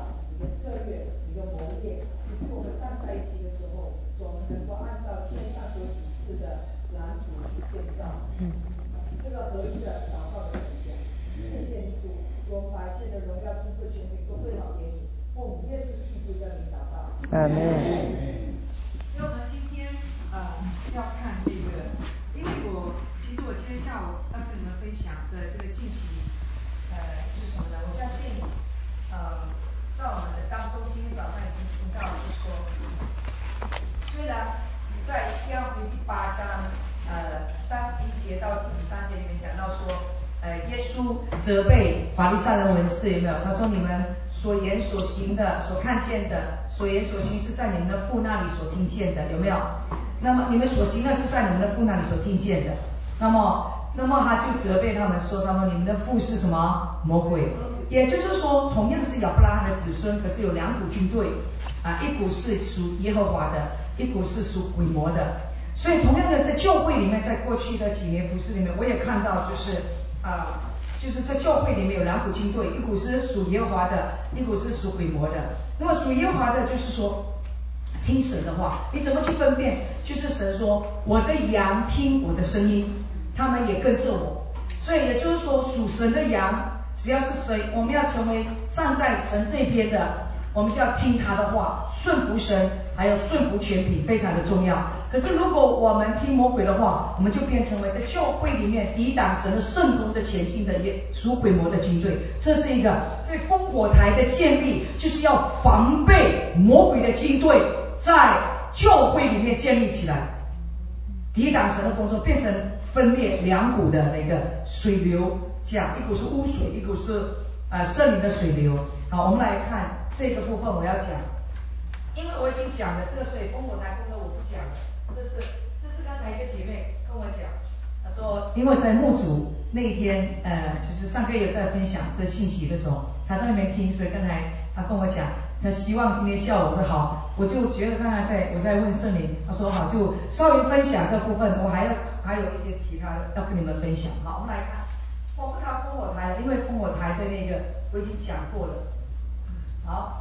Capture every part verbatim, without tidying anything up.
你的策略、你的谋略，以及我们站在一起的时候，我们能够按照天上所指示的蓝图去建造。嗯，这个合一的祷告的呈现，谢谢你主，我们把一切的荣耀、尊贵、权柄都归好给你，奉耶稣基督的名祷告。 阿门。 所以我们今天呃要看这个，因为我其实我今天下午要跟你们分享的这个信息，呃是什么呢？我相信呃在我们的当中，今天早上已经听到了，就说虽然你在约翰福音第八章呃三十一节到四十三节里面讲到说，呃耶稣责备法利赛人文士有没有？他说你们所言所行的、所看见的、所言所行是在你们的父那里所听见的，有没有？那么你们所行的是在你们的父那里所听见的。那么，那么他就责备他们说，他们你们的父是什么？魔鬼。也就是说，同样是亚伯拉罕的子孙，可是有两股军队啊，一股是属耶和华的，一股是属鬼魔的。所以同样的，在教会里面，在过去的几年服事里面，我也看到就是啊。就是在教会里面有两股军队，一股是属耶和华的，一股是属鬼魔的。那么属耶和华的就是说听神的话，你怎么去分辨？就是神说我的羊听我的声音，他们也跟着我。所以也就是说属神的羊，只要是谁，我们要成为站在神这边的，我们就要听他的话，顺服神，还有顺服权柄，非常的重要。可是如果我们听魔鬼的话，我们就变成为在教会里面抵挡神的圣徒的前进的也属鬼魔的军队。这是一个，所以烽火台的建立就是要防备魔鬼的军队在教会里面建立起来，抵挡神的工作，变成分裂两股的那个水流，这样一股是污水，一股是呃圣灵的水流。好，我们来看这个部分，我要讲。因为我已经讲了这个水烽火台功能我不讲了，这是这是刚才一个姐妹跟我讲，她说因为在牧主那一天呃就是上个月在分享这信息的时候，她在那边听，所以刚才她跟我讲，她希望今天下午，我说好，我就觉得刚才在我在问圣灵，她说好，就稍微分享这部分，我还要还有一些其他的要跟你们分享。好，我们来看，我不谈烽火台了，因为烽火台的那个我已经讲过了。好。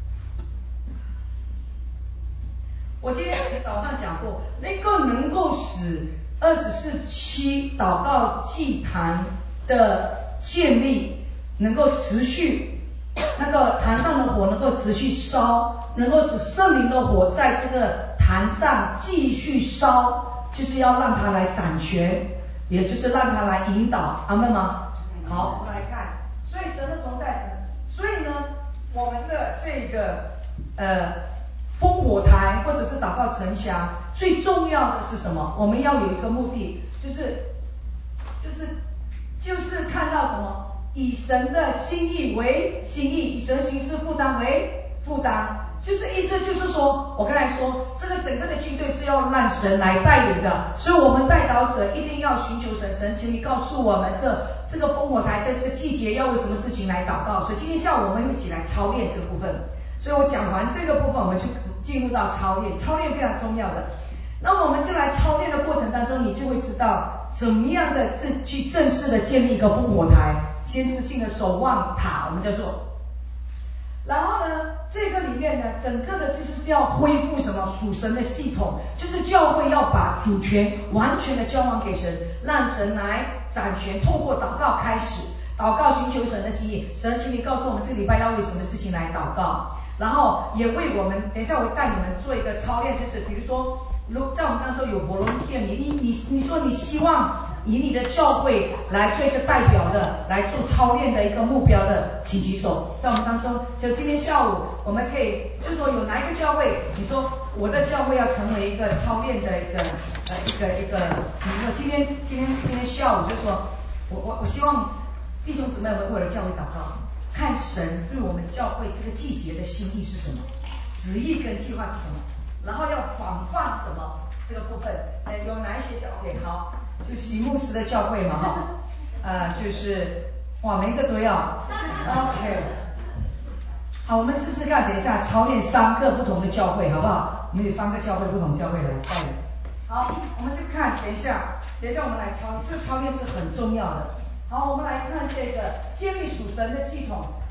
我今天早上讲过，那个能够使二十四期祷告祭坛的建立能够持续，那个坛上的火能够持续烧，能够使圣灵的火在这个坛上继续烧，就是要让它来掌权，也就是让它来引导，阿们吗？好，我们来看，所以神的同在神，所以呢，我们的这个呃。烽火台或者是祷告城墙，最重要的是什么？我们要有一个目的，就是就是就是看到什么？以神的心意为心意，以神行事负担为负担。就是意思就是说，我刚才说，这个整个的军队是要让神来带领的，所以我们带导者一定要寻求神，神请你告诉我们这这个烽火台在这个季节要为什么事情来祷告。所以今天下午我们一起来操练这个部分。所以我讲完这个部分，我们就进入到操练，操练非常重要的。那我们就来操练的过程当中，你就会知道怎么样的正去正式的建立一个烽火台，先知性的守望塔，我们叫做。然后呢，这个里面呢，整个的就是要恢复什么属神的系统，就是教会要把主权完全的交还给神，让神来掌权，透过祷告开始，祷告寻求神的心意。神，请你告诉我们这个礼拜要为什么事情来祷告。然后也为我们，等一下我带你们做一个操练，就是比如说，如在我们当中有 volunteer， 你你你你说你希望以你的教会来做一个代表的，来做操练的一个目标的，请举手。在我们当中，就今天下午我们可以，就是说有哪一个教会，你说我的教会要成为一个操练的一个呃一个一个，你说今天今天今天下午就是说我我我希望弟兄姊妹们为了教会祷告。看神对我们教会这个季节的心意是什么，旨意跟计划是什么，然后要防范什么这个部分，呃，有哪一些教会？好，就席牧师的教会嘛，哈，呃，就是哇，每个都要 ，OK， 好，我们试试看，等一下操练三个不同的教会，好不好？我们有三个教会，不同教会来带领。好，我们就看，等一下，等一下我们来操，这个操练是很重要的。好，我们来看这个建立属神的系统，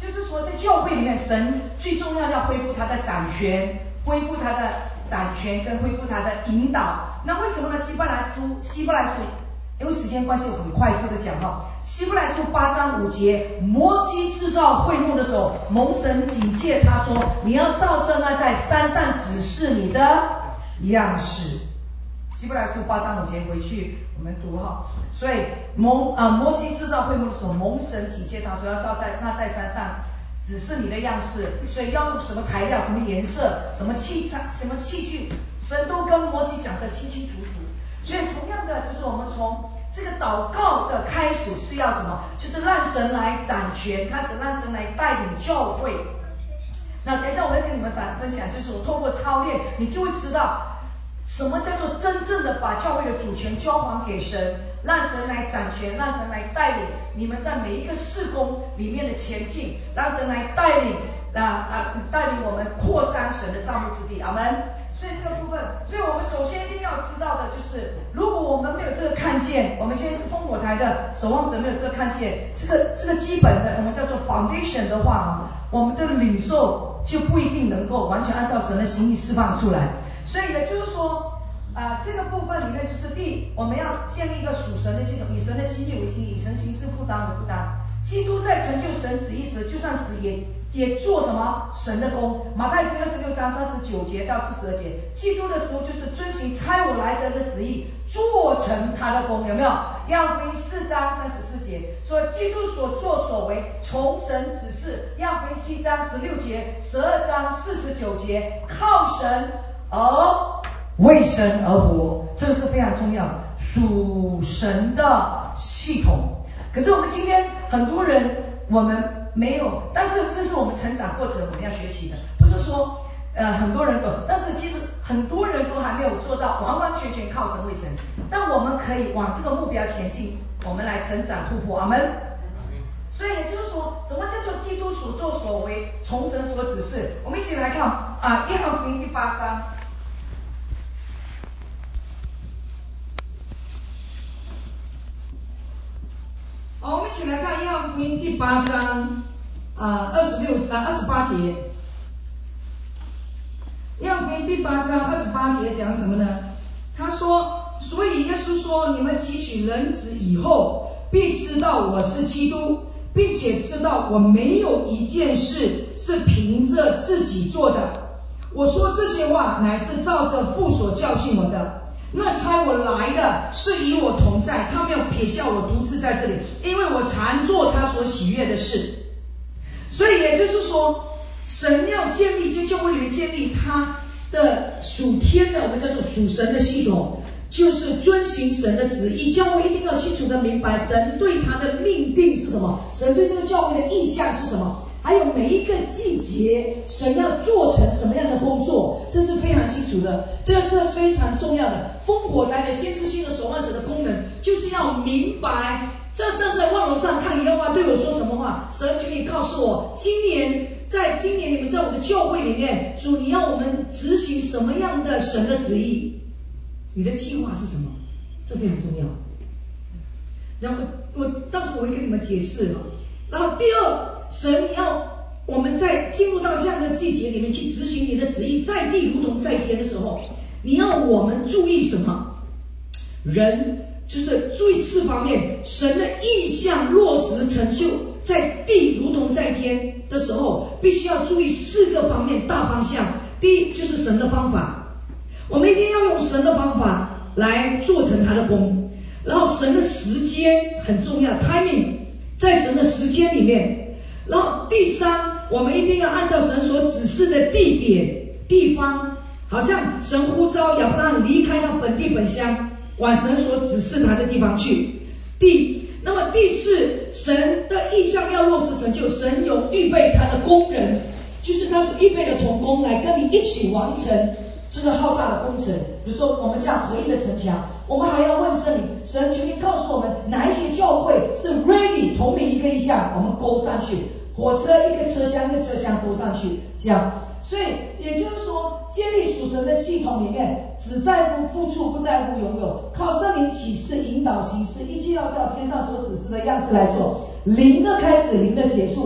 就是说在教会里面，神最重要要恢复他的掌权，恢复他的掌权跟恢复他的引导。那为什么呢？希伯来书，希伯来书，因为时间关系，我很快速的讲哈。希伯来书八章五节，摩西制造会幕的时候，蒙神警戒他说，你要照着那在山上指示你的样式。希伯来书八章五节回去我们读哈。所以蒙啊、呃、摩西制造会幕的时候，蒙神警戒他说要照在那在山上指示你的样式，所以要用什么材料、什么颜色、什么器材、什么器具，神都跟摩西讲得清清楚楚。所以同样的，就是我们从这个祷告的开始是要什么？就是让神来掌权，开始让神来带领教会。那等一下我会跟你们反分享，就是我透过操练，你就会知道什么叫做真正的把教会的主权交还给神，让神来掌权，让神来带领你们在每一个事工里面的前进，让神来带领啊啊带领我们扩张神的造物之地。阿们。所以这个部分，所以我们首先一定要知道的就是，如果我们没有这个看见，我们先是烽火台的守望者没有这个看见，这个这个基本的我们叫做 foundation 的话啊，我们的领受就不一定能够完全按照神的心意释放出来。所以也就是说啊、呃，这个部分里面就是第，我们要建立一个属神的系统，以神的心意为心意，以神行事负担为负担。基督在成就神旨意时，就算死也也做什么神的工。马太福音二十六章三十九节到四十二节，基督的时候就是遵行差我来者的旨意，做成他的工，有没有？约翰福音四章三十四节说，基督所作所为从神指示。约翰福音七章十六节、十二章四十九节，靠神而为神而活，这个是非常重要的属神的系统。可是我们今天很多人我们没有，但是这是我们成长过程我们要学习的，不是说呃很多人都，但是其实很多人都还没有做到完完全全靠神为神，但我们可以往这个目标前进，我们来成长突破。阿们。所以也就是说，什么叫做基督所作所为从神所指示？我们一起来看啊，约翰福音第八章。好，我们一起来看约翰福音第八章啊二十六啊二十八节。约翰福音第八章二十八节讲什么呢？他说，所以耶稣说，你们汲取人子以后，必知道我是基督，并且知道我没有一件事是凭着自己做的。我说这些话，乃是照着父所教训我的。那差我来的是与我同在，他没有撇下我独自在这里，因为我常做他所喜悦的事。所以也就是说，神要建立，在教会里面建立他的属天的，我们叫做属神的系统，就是遵行神的旨意。教会一定要清楚的明白神对他的命定是什么，神对这个教会的意向是什么，还有每一个季节神要做成什么样的工作，这是非常清楚的，这个是非常重要的。烽火台的先知性的守望者的功能，就是要明白站站在望楼上看耶和华对我说什么话。神，请你告诉我，今年在今年你们在我的教会里面，主你要我们执行什么样的神的旨意？你的计划是什么？这非常重要。然后我到时候我会跟你们解释了。然后第二，神你要我们在进入到这样的季节里面去执行你的旨意，在地如同在天的时候，你要我们注意什么？人就是注意四方面，神的意象落实成就在地如同在天的时候，必须要注意四个方面大方向。第一就是神的方法，我们一定要用神的方法来做成他的工。然后神的时间很重要 timing， 在神的时间里面。然后第三，我们一定要按照神所指示的地点地方，好像神呼召亚伯拉罕离开他本地本乡，往神所指示他的地方去。第那么第四，神的意象要落实成就，神有预备他的工人，就是他所预备的同工来跟你一起完成这个浩大的工程。比如说我们这样合一的城墙，我们还要问圣灵，神求你告诉我们哪一些教会是 ready 同领一个意象，我们勾上去，火车一个车厢一个车厢勾上去，这样。所以也就是说，建立属神的系统里面，只在乎付出，不在乎拥有，靠圣灵启示引导行事，一切要照天上所指示的样式来做，灵的开始，灵的结束。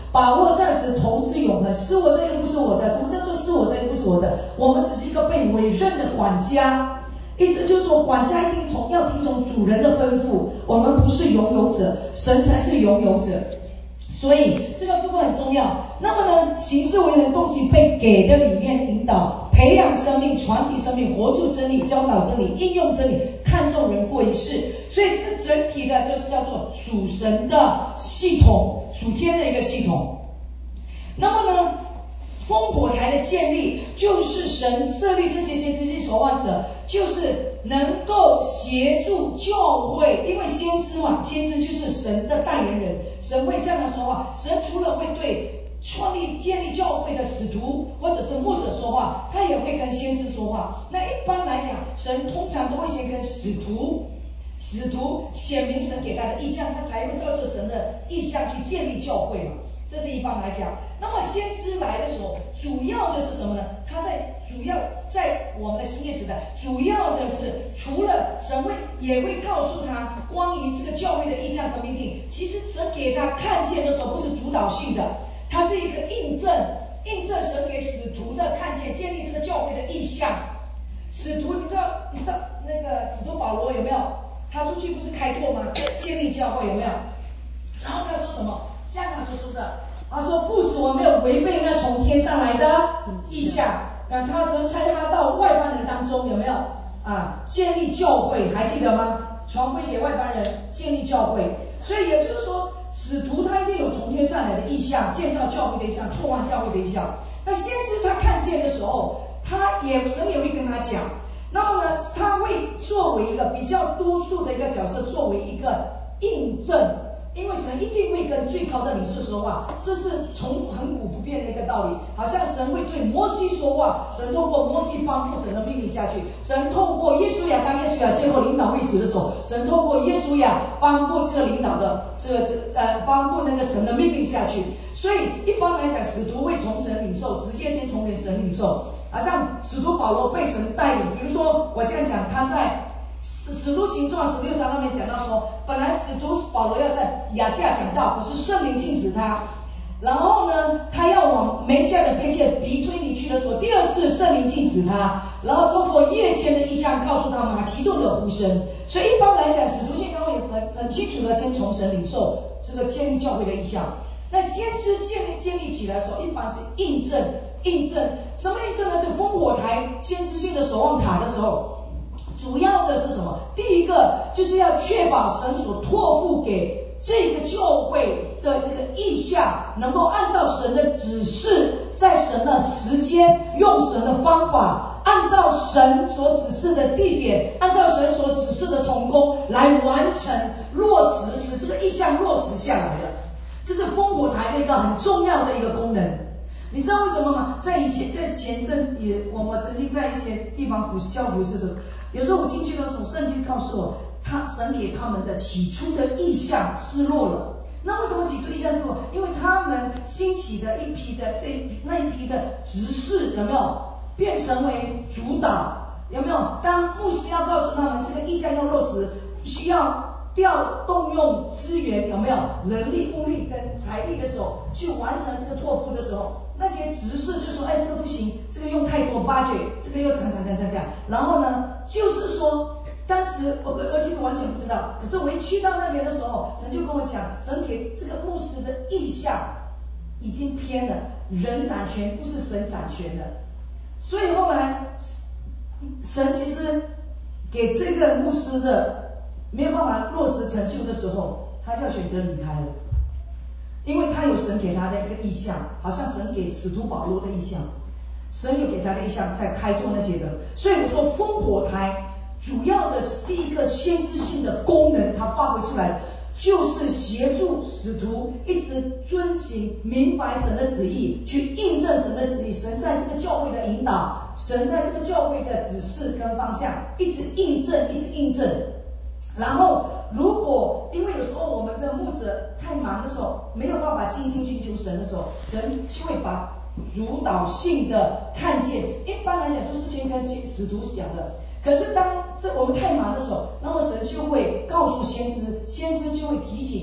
把握暂时，投资永恒。是我的又不是我的，什么叫做是我的又不是我的？我们只是一个被委任的管家，意思就是说，管家一定从要听从主人的吩咐，我们不是拥有者，神才是拥有者。所以这个部分很重要。那么呢，行事为人动机被给的理念引导，培养生命，传递生命，活出真理，教导真理，应用真理，看重人过一世。所以这个整体的就是叫做属神的系统，属天的一个系统。那么呢，烽火台的建立，就是神设立这些先知性守望者，就是能够协助教会，因为先知嘛，先知就是神的代言人，神会向他说话。神除了会对创立建立教会的使徒或者是牧者说话，他也会跟先知说话。那一般来讲，神通常都会先跟使徒使徒显明神给他的意象，他才会照着神的意象去建立教会嘛，这是一般来讲。那么先知来的时候，主要的是什么呢？他在主要在我们的新约时代，主要的是除了神会也会告诉他关于这个教会的意象和命定，其实神给他看见的时候不是主导性的，它是一个印证，印证神给使徒的看见，建立这个教会的意象。使徒，你知道你知道那个使徒保罗有没有？他出去不是开拓吗？建立教会有没有？然后他说什么？像他所说的，他说故此我没有违背那从天上来的意象。那他神差他到外邦人当中有没有啊？建立教会，还记得吗？传会给外邦人，建立教会。所以也就是说，使徒他一定有从天上来的意象，建造教会的意象，拓荒教会的意象。那先知他看见的时候，他也神也会跟他讲。那么呢，他会作为一个比较多数的一个角色，作为一个印证，因为神一定会跟最高的领袖说话，这是从恒古不变的一个道理。好像神会对摩西说话，神透过摩西颁布神的命令下去，神透过耶稣亚，当耶稣亚接过领导位置的时候，神透过耶稣亚颁布这个领导的这个这呃颁布那个神的命令下去。所以一般来讲，使徒会从神领受，直接先从神领受。好像使徒保罗被神带领，比如说我这样讲，他在使徒行传十六章那边讲到说，本来使徒保罗要在亚细亚讲道，可是圣灵禁止他，然后呢他要往梅西亚的边界比推尼去的时候，第二次圣灵禁止他，然后通过夜间的意象告诉他马其顿的呼声。所以一般来讲，使徒信仰会很很清楚的先从神领受这个建立教会的意象。那先知建立建立起来的时候，一般是印证印证什么印证呢？就烽火台先知性的守望塔的时候，主要的是什么？第一个就是要确保神所托付给这个教会的这个意象，能够按照神的指示，在神的时间，用神的方法，按照神所指示的地点，按照神所指示的同工来完成落实，使这个意象落实下来的。这是烽火台的一个很重要的一个功能。你知道为什么吗？在以前，在前阵也，我我曾经在一些地方服教服侍的，有时候我进去的时候，圣经告诉我，他神给他们的起初的意象失落了。那为什么起初意象失落？因为他们兴起的一批的这一那一批的执事有没有变成为主导？有没有？当牧师要告诉他们这个意象要落实，需要调动用资源，有没有人力、物力跟财力的时候，去完成这个托付的时候，那些执事就说：“哎，这个不行，这个用太多 budget， 这个又讲讲讲讲讲。”然后呢，就是说，当时我我其实完全不知道，可是我一去到那边的时候，神就跟我讲，神给这个牧师的意向已经偏了，人掌权不是神掌权的，所以后来神其实给这个牧师的。没有办法落实成就的时候，他就要选择离开了，因为他有神给他的一个意向，好像神给使徒保罗的意向，神有给他的意向在开拓那些人。所以我说烽火台主要的第一个先知性的功能，它发挥出来就是协助使徒一直遵行明白神的旨意，去印证神的旨意，神在这个教会的引导，神在这个教会的指示跟方向一直印证一直印证。然后如果因为有时候我们的牧者太忙的时候，没有办法倾心寻求神的时候，神就会把主导性的看见，一般来讲都是先跟使徒讲的。可是当这我们太忙的时候，那么神就会告诉先知，先知就会提醒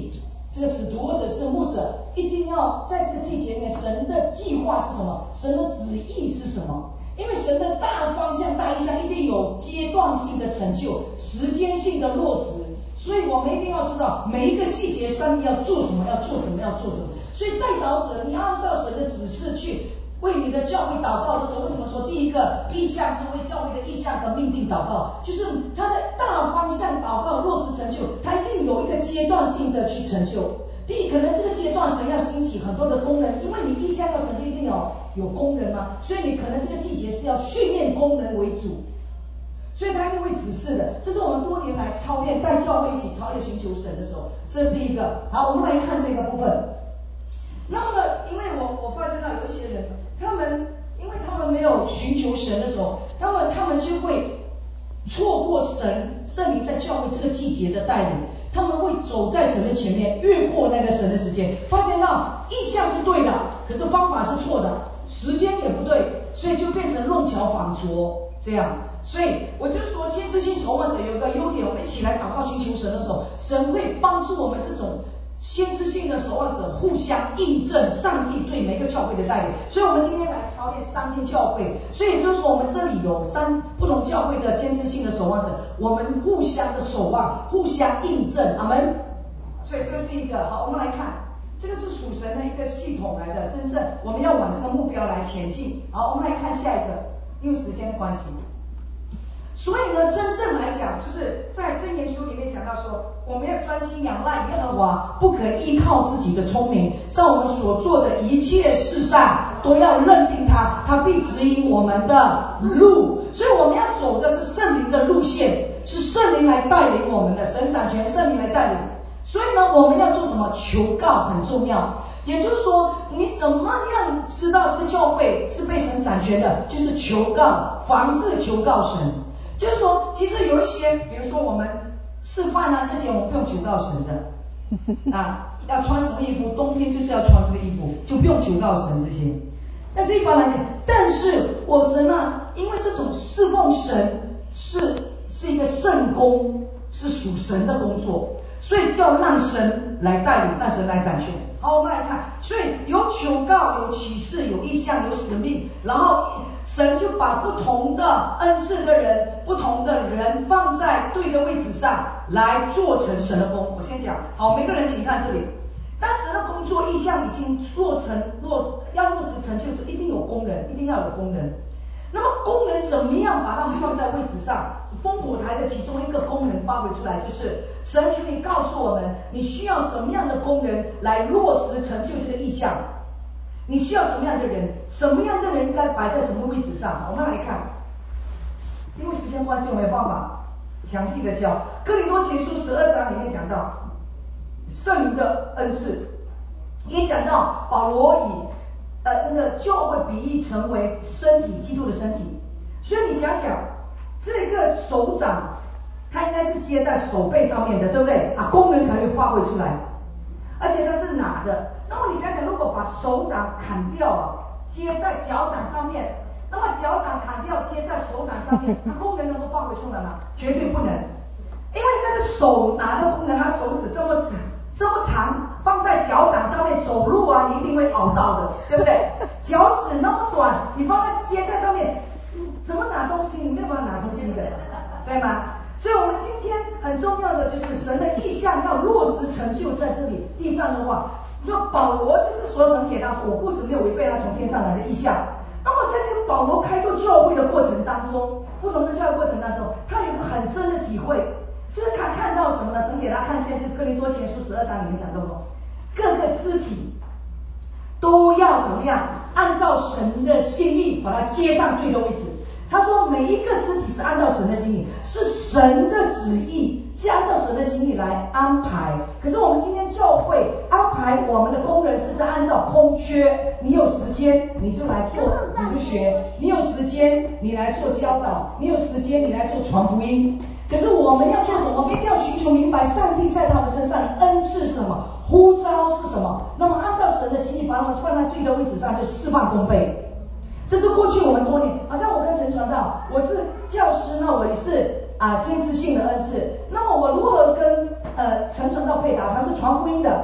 这个使徒或者是牧者，一定要在这个季节里面，神的计划是什么？神的旨意是什么？因为神的大方向、大意向一定有阶段性的成就、时间性的落实，所以我们一定要知道每一个季节上帝要做什么，要做什么，要做什么。所以代祷者，你按照神的指示去为你的教会祷告的时候，为什么说第一个意向是为教会的意向的命定祷告？就是他的大方向祷告落实成就，他一定有一个阶段性的去成就。第一，可能这个阶段神要兴起很多的工人，因为你意向要成就，一定要有工人嘛，所以你可能这个季节是要训练工人为主，所以他一定会指示的。这是我们多年来操练带教会一起操练寻求神的时候，这是一个。好，我们来看这个部分。那么呢，因为我我发现到有一些人，他们因为他们没有寻求神的时候，那么他们就会错过神圣灵在教会这个季节的带领，他们会走在神的前面，越过那个神的时间，发现到意向是对的，可是方法是错的，时间也不对，所以就变成弄巧反拙这样。所以我就说，先知性筹望者有一个优点，我们一起来祷告寻求神的时候，神会帮助我们这种先知性的守望者互相印证上帝对每个教会的带领。所以我们今天来操练三间教会，所以就是说我们这里有三不同教会的先知性的守望者，我们互相的守望，互相印证，阿们。所以这是一个好，我们来看，这个是属神的一个系统来的，真正我们要往这个目标来前进。好，我们来看下一个，因为时间的关系。所以呢，真正来讲，就是在箴言书里面讲到说，我们要专心仰赖耶和华，不可依靠自己的聪明，在我们所做的一切事上都要认定他，他必指引我们的路。所以我们要走的是圣灵的路线，是圣灵来带领我们的，神掌权，圣灵来带领。所以呢，我们要做什么？求告很重要。也就是说，你怎么样知道这个教会是被神掌权的？就是求告，凡事求告神。就是说，其实有一些，比如说我们吃饭啊，这些我们不用求告神的啊，要穿什么衣服，冬天就是要穿这个衣服，就不用求告神这些。但是一般来讲，但是我神啊，因为这种侍奉神是是一个圣工，是属神的工作，所以叫让神来带领，让神来掌权。好，我们来看，所以有求告，有启示，有意向，有使命，然后神就把不同的恩赐的人，不同的人放在对的位置上来做成神的工。我先讲，好，每个人请看这里。当神的工作意向已经落成落要落实成就时，一定有工人，一定要有工人。那么工人怎么样把他们放在位置上？烽火台的其中一个工人发挥出来，就是神求你告诉我们，你需要什么样的工人来落实成就这个意向？你需要什么样的人？什么样的人应该摆在什么位置上？我们来看，因为时间关系，我没有办法详细的教。哥林多前书十二章里面讲到圣灵的恩赐，也讲到保罗以呃那个教会比喻成为身体，基督的身体。所以你想想，这个手掌它应该是接在手背上面的，对不对啊？功能才会发挥出来，而且它是拿的。那么你想想，如果把手掌砍掉啊，接在脚掌上面，那么脚掌砍掉接在手掌上面，它功能能够发挥出来吗？绝对不能，因为那个手拿的功能，它手指这么长这么长，放在脚掌上面走路啊，你一定会熬到的，对不对？脚趾那么短，你放在接在上面，怎么拿东西？你没有办法拿东西的，对吗？所以我们今天很重要的就是神的意向要落实成就在这里地上的话，就保罗就是说神给他说，我不止没有违背他从天上来的意向。那么在这个保罗开拓教会的过程当中，不同的教会过程当中，他有一个很深的体会，就是他看到什么呢？神给他看见，就是哥林多前书十二章里面讲到过，各个肢体都要怎么样按照神的心意把它接上对的位置。他说每一个肢体是按照神的心意，是神的旨意，是按照神的心意来安排。可是我们今天教会安排我们的工人是在按照空缺，你有时间你就来做主学，你有时间你来做教导，你有时间你来做传福音。可是我们要做什么？我们一定要寻求明白上帝在他们身上的恩赐是什么，呼召是什么，那么按照神的心意把他们放在对的位置上，就事半功倍。这是过去我们多年，好像我跟陈传道，我是教师，那我也是啊先知性的恩赐，那么我如何跟呃陈传道配搭？他是传福音的，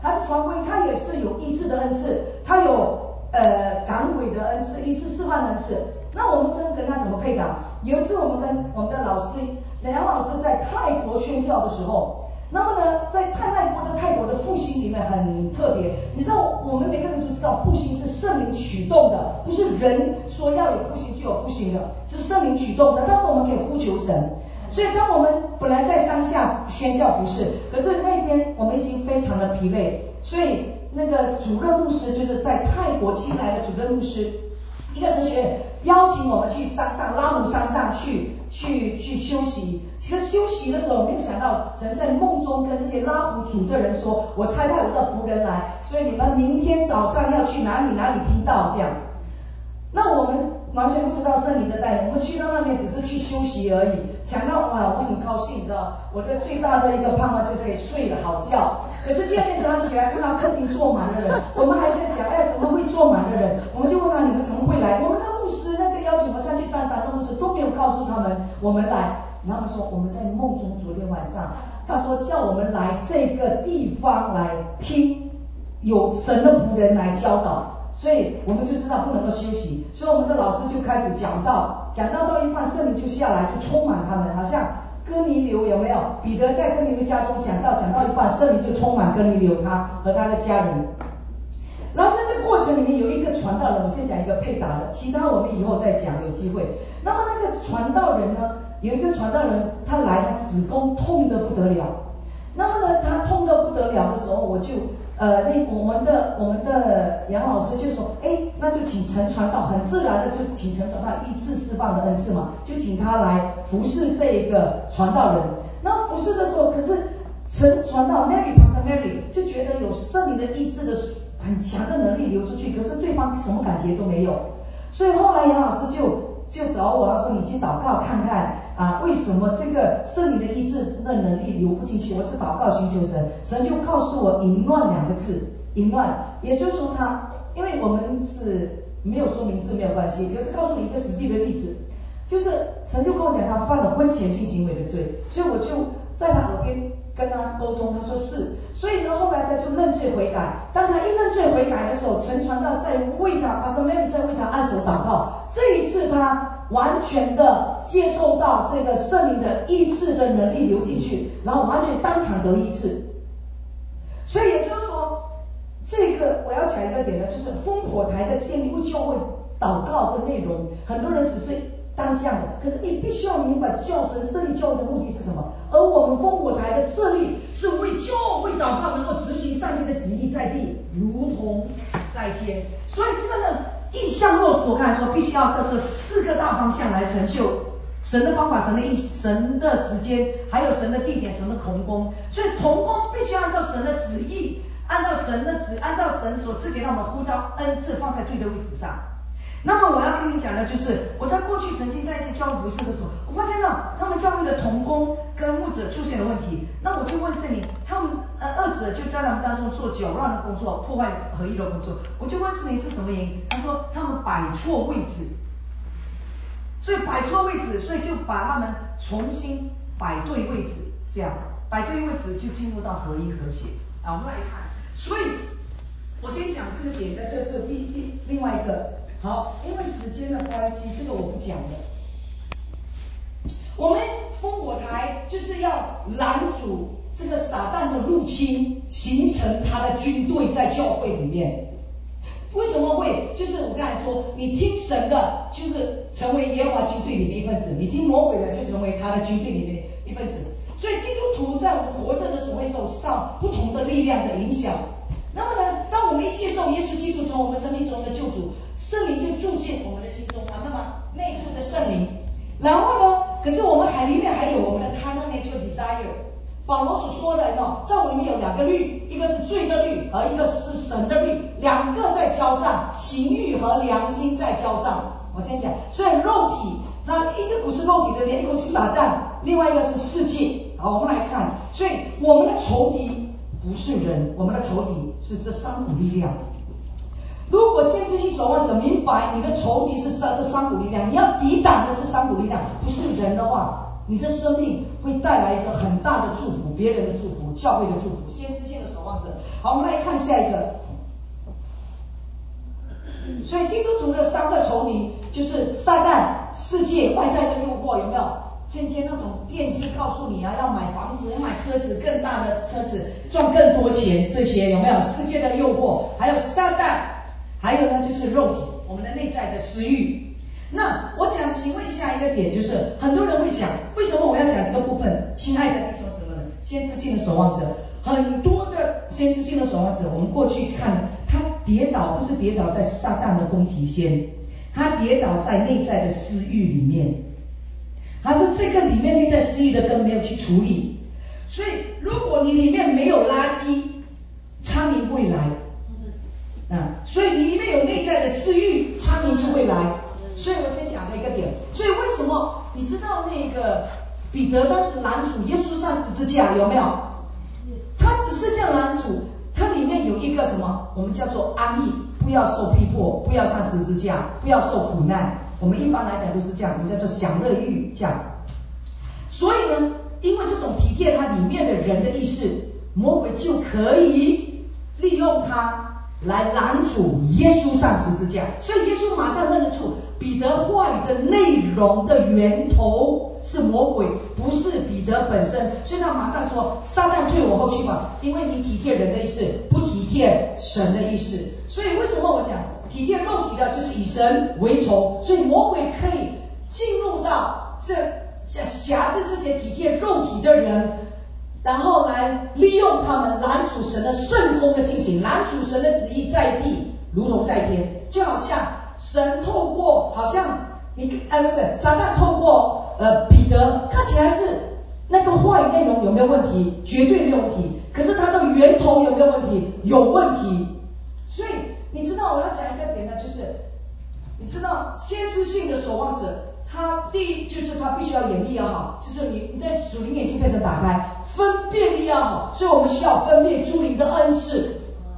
他是传福音，他也是有医治的恩赐，他有呃赶鬼的恩赐，医治示范的恩赐。那我们真跟他怎么配搭？有一次我们跟我们的老师梁老师在泰国宣教的时候，那么呢，在泰国的泰国的复兴里面很特别，你知道我们每个人都知道复兴是圣灵驱动的，不是人说要有复兴就有复兴的，是圣灵驱动的。当时我们可以呼求神，所以当我们本来在山下宣教服事，可是那天我们已经非常的疲累，所以那个主任牧师就是在泰国亲来的主任牧师，一个神学院邀请我们去山上拉姆山上去去去休息。其实休息的时候没有想到神在梦中跟这些拉胡族的人说，我差派我的仆人来，所以你们明天早上要去哪里哪里听到这样。那我们完全不知道圣灵的带领，我们去到那边只是去休息而已。想到哇，我很高兴，你知道，我的最大的一个盼望就是可以睡了好觉。可是第二天早上起来看到客厅坐满了人，我们还在想，哎，怎么会坐满了人？我们就问他，你们怎么会来？我们的牧师那个邀请我们上去山上的牧师都没有告诉他们我们来。然后他们说我们在梦中昨天晚上，他说叫我们来这个地方来听有神的仆人来教导。所以我们就知道不能够休息，所以我们的老师就开始讲道，讲道到一半，圣灵就下来，就充满他们，好像哥尼流有没有？彼得在哥尼流家中讲道，讲到一半，圣灵就充满哥尼流他和他的家人。然后在这个过程里面有一个传道人，我先讲一个配搭的，其他我们以后再讲，有机会。那么那个传道人呢，有一个传道人，他来，他子宫痛得不得了。那么呢，他痛得不得了的时候，我就。呃，那我们的我们的杨老师就说，哎，那就请陈传道，很自然的就请陈传道医治释放的恩赐嘛，就请他来服侍这个传道人。那服侍的时候，可是陈传道 Mary Pastor Mary 就觉得有圣灵的医治的很强的能力流出去，可是对方什么感觉都没有。所以后来杨老师就就找我，他说你去祷告看看啊，为什么这个圣灵的医治的能力流不进去？我就祷告寻求神，神就告诉我淫乱两个字，淫乱，也就是说他，因为我们是没有说名字没有关系，就是告诉你一个实际的例子，就是神就跟我讲他犯了婚前性行为的罪，所以我就在他耳边跟他沟通，他说是，所以呢后来他就认罪悔改。当他一认罪悔改的时候，陈传道在为他 Pastor Mary 在为他按手祷告，这一次他完全的接受到这个圣灵的医治的能力流进去，然后完全当场得医治。所以也就是说，这个我要讲一个点呢，就是烽火台的建立不教会祷告的内容，很多人只是单向的，可是你必须要明白教神设立教会的目的是什么。而我们烽火台的设立是为教会祷告能够执行上帝的旨意在地如同在天。所以这个呢意向落实，我刚才说必须要照这四个大方向来成就神的方法、神的意、神的时间，还有神的地点、神的同工。所以同工必须按照神的旨意，按照神的旨，按照神所赐给他们呼召恩赐放在对的位置上。那么我要跟你讲的就是，我在过去曾经在一些教会服事的时候，我发现到他们教会的同工跟牧者出现了问题。那我就问圣灵，他们呃二者就在他们当中做搅乱的工作，破坏合一的工作。我就问圣灵是什么原因？他说他们摆错位置，所以摆错位置，所以就把他们重新摆对位置，这样摆对位置就进入到合一和谐。啊，我们来看，所以我先讲这个点，这是第第另外一个。好，因为时间的关系，这个我不讲了。我们烽火台就是要拦阻这个撒旦的入侵，形成他的军队在教会里面。为什么会？就是我刚才说，你听神的，就是成为耶和华军队里面一份子；你听魔鬼的，就成为他的军队里面一份子。所以基督徒在我们活着的时候，会受到不同的力量的影响。那么呢，当我们一接受耶稣基督成为我们生命中的救主，圣灵就住进我们的心中，那么内住的圣灵。然后呢，可是我们还里面还有我们的 carnal nature desire。保罗所说的，有没有？在我里面有两个律，一个是罪的律，而一个是神的律，两个在交战，情欲和良心在交战。我先讲，所以肉体，那一个不是肉体的，一个是撒旦，另外一个是世界。好，我们来看，所以我们的仇敌不是人，我们的仇敌是这三股力量。如果先知性守望者明白你的仇敌是这三股力量，你要抵挡的是三股力量，不是人的话，你的生命会带来一个很大的祝福，别人的祝福，教会的祝福。先知性的守守望者。好，我们来看下一个。所以基督徒的三个仇敌就是撒旦、世界、外在的诱惑，有没有？今天那种电视告诉你啊，要买房子、要买车子，更大的车子，赚更多钱，这些有没有？世界的诱惑，还有撒旦，还有呢就是肉体，我们的内在的私欲。那我想请问一下一个点，就是很多人会想，为什么我要讲这个部分？亲爱的弟兄姊妹们，先知性的守望者，很多的先知性的守望者，我们过去看他跌倒，不是跌倒在撒旦的攻击先，他跌倒在内在的私欲里面，他是这个里面内在私欲的根没有去处理。所以如果你里面没有垃圾，苍蝇不会来啊，所以你里面有内在的私欲，苍蝇就会来。所以我先讲了一个点，所以为什么你知道那个彼得当时拦阻耶稣上十字架有没有？他只是这样拦阻，它里面有一个什么，我们叫做安逸，不要受逼迫，不要上十字架，不要受苦难。我们一般来讲都是这样，我们叫做享乐欲这样。所以呢，因为这种体贴它里面的人的意识，魔鬼就可以利用它来拦阻耶稣上十字架。所以耶稣马上认得出彼得话语的内容的源头是魔鬼，不是彼得本身。所以他马上说，撒旦退我后去吧，因为你体贴人的意思，不体贴神的意思。所以为什么我讲体贴肉体的就是以神为仇，所以魔鬼可以进入到这辖制这些体贴肉体的人，然后来利用他们拦阻神的圣工的进行，拦阻神的旨意在地如同在天。就好像神透过，好像你呃不是撒旦透过呃彼得，看起来是那个话语内容有没有问题？绝对没有问题。可是它的源头有没有问题？有问题。所以你知道我要讲一个点呢，就是你知道先知性的守望者，他第一就是他必须要眼力要好，就是你你在属灵眼睛被神打开，分辨力要好，所以我们需要分辨诸灵的恩赐。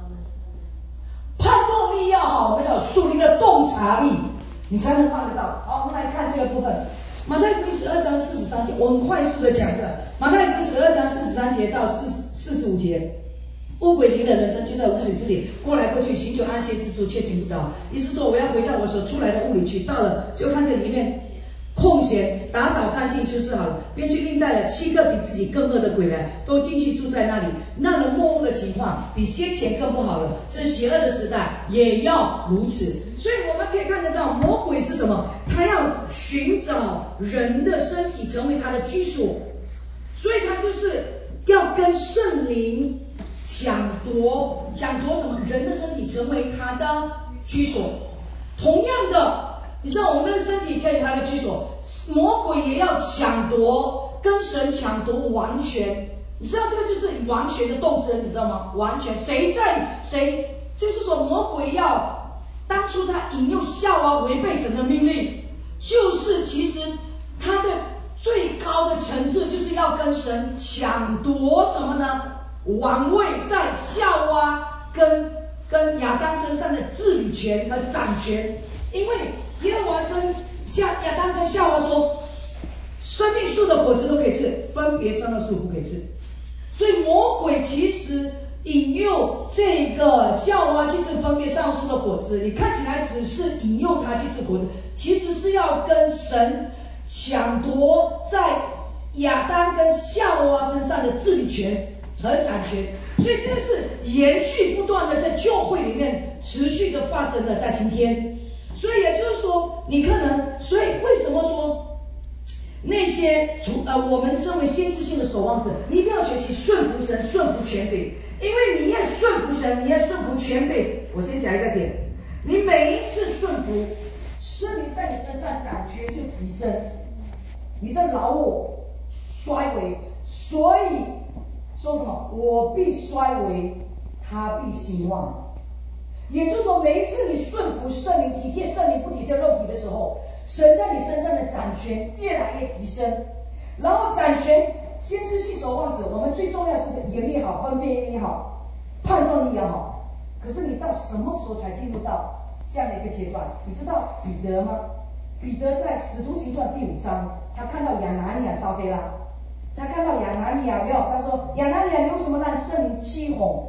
判断力要好，我们要有属灵的洞察力，你才能看得到。好，我们来看这个部分，马太福音十二章四十三节，我很快速的讲的。马太福音十二章四十三节到四四十五节，乌鬼灵的人生就在无水之地，过来过去寻求安歇之处，却寻不着。意思说，我要回到我所出来的屋里去，到了就看见里面空闲，打扫干净修饰好了，便去另带了七个比自己更恶的鬼来，都进去住在那里。那人没入的情况比先前更不好了，这邪恶的时代也要如此。所以我们可以看得到，魔鬼是什么？他要寻找人的身体成为他的居所，所以他就是要跟圣灵抢夺，抢夺什么？人的身体成为他的居所。同样的，你知道我们的身体可以他的居所，魔鬼也要抢夺，跟神抢夺完全。你知道这个就是完全的斗争，你知道吗？完全谁在谁，就是说魔鬼要当初他引诱夏娃违背神的命令，就是其实他的最高的层次就是要跟神抢夺什么呢？王位，在夏娃跟跟亚当身上的治理权和掌权。因为耶和华跟夏亚当跟夏娃说，生命树的果子都可以吃，分别善恶树不可以吃。所以魔鬼其实引诱这个夏娃去吃分别善恶树的果子，你看起来只是引诱他去吃果子，其实是要跟神抢夺在亚当跟夏娃身上的治理权和掌权。所以这个是延续不断的在教会里面持续的发生的，在今天。所以也就是说，你可能，所以为什么说那些呃我们称为先知性的守望者，你一定要学习顺服神、顺服权柄，因为你要顺服神，你要顺服权柄。我先讲一个点，你每一次顺服，圣灵在你身上感觉就提升，你的老我衰微，所以说什么？我必衰微，他必兴旺。也就是说，每一次你顺服圣灵、体贴圣灵、不体贴肉体的时候，神在你身上的掌权越来越提升。然后掌权，先知性守望者，我们最重要就是眼力好、分辨力好、判断力也好。可是你到什么时候才进入到这样的一个阶段？你知道彼得吗？彼得在使徒行传第五章，他看到亚拿尼亚烧黑了，他看到亚拿尼亚没有？他说亚拿尼亚，你为什么让圣灵欺哄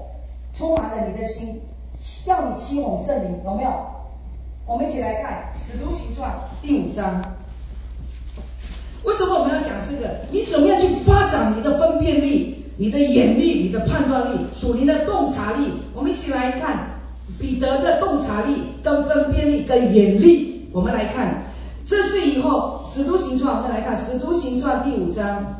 充满了你的心，叫你欺哄圣灵，有没有？我们一起来看《使徒行传》第五章。为什么我们要讲这个？你怎么样去发展你的分辨力、你的眼力、你的判断力、属灵的洞察力？我们一起来看彼得的洞察力、跟分辨力、跟眼力。我们来看，这是以后《使徒行传》，我们来看《使徒行传》第五章。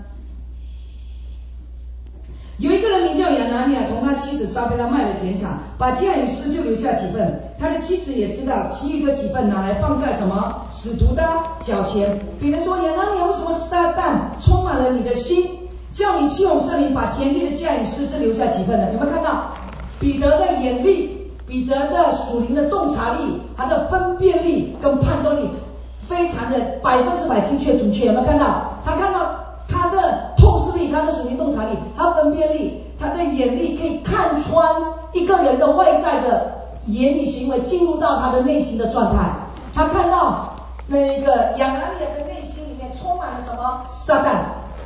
有一个人名叫亚拿尼亚，同他妻子撒非拉卖了田场，把家与私就留下几份。他的妻子也知道，其余的几份拿来放在什么使徒的脚前。彼得说：亚拿尼亚，为什么撒旦充满了你的心，叫你欺哄圣灵，把田地的家与私就留下几份呢？有没有看到彼得的眼力，彼得的属灵的洞察力，他的分辨力跟判断力非常的百分之百精确准确？有没有看到？他看到他的透视力，他的属灵洞察力，他分辨力，他的眼力，可以看穿一个人的外在的言语行为，进入到他的内心的状态。他看到那个亚拿尼亚的内心里面充满了什么？撒旦。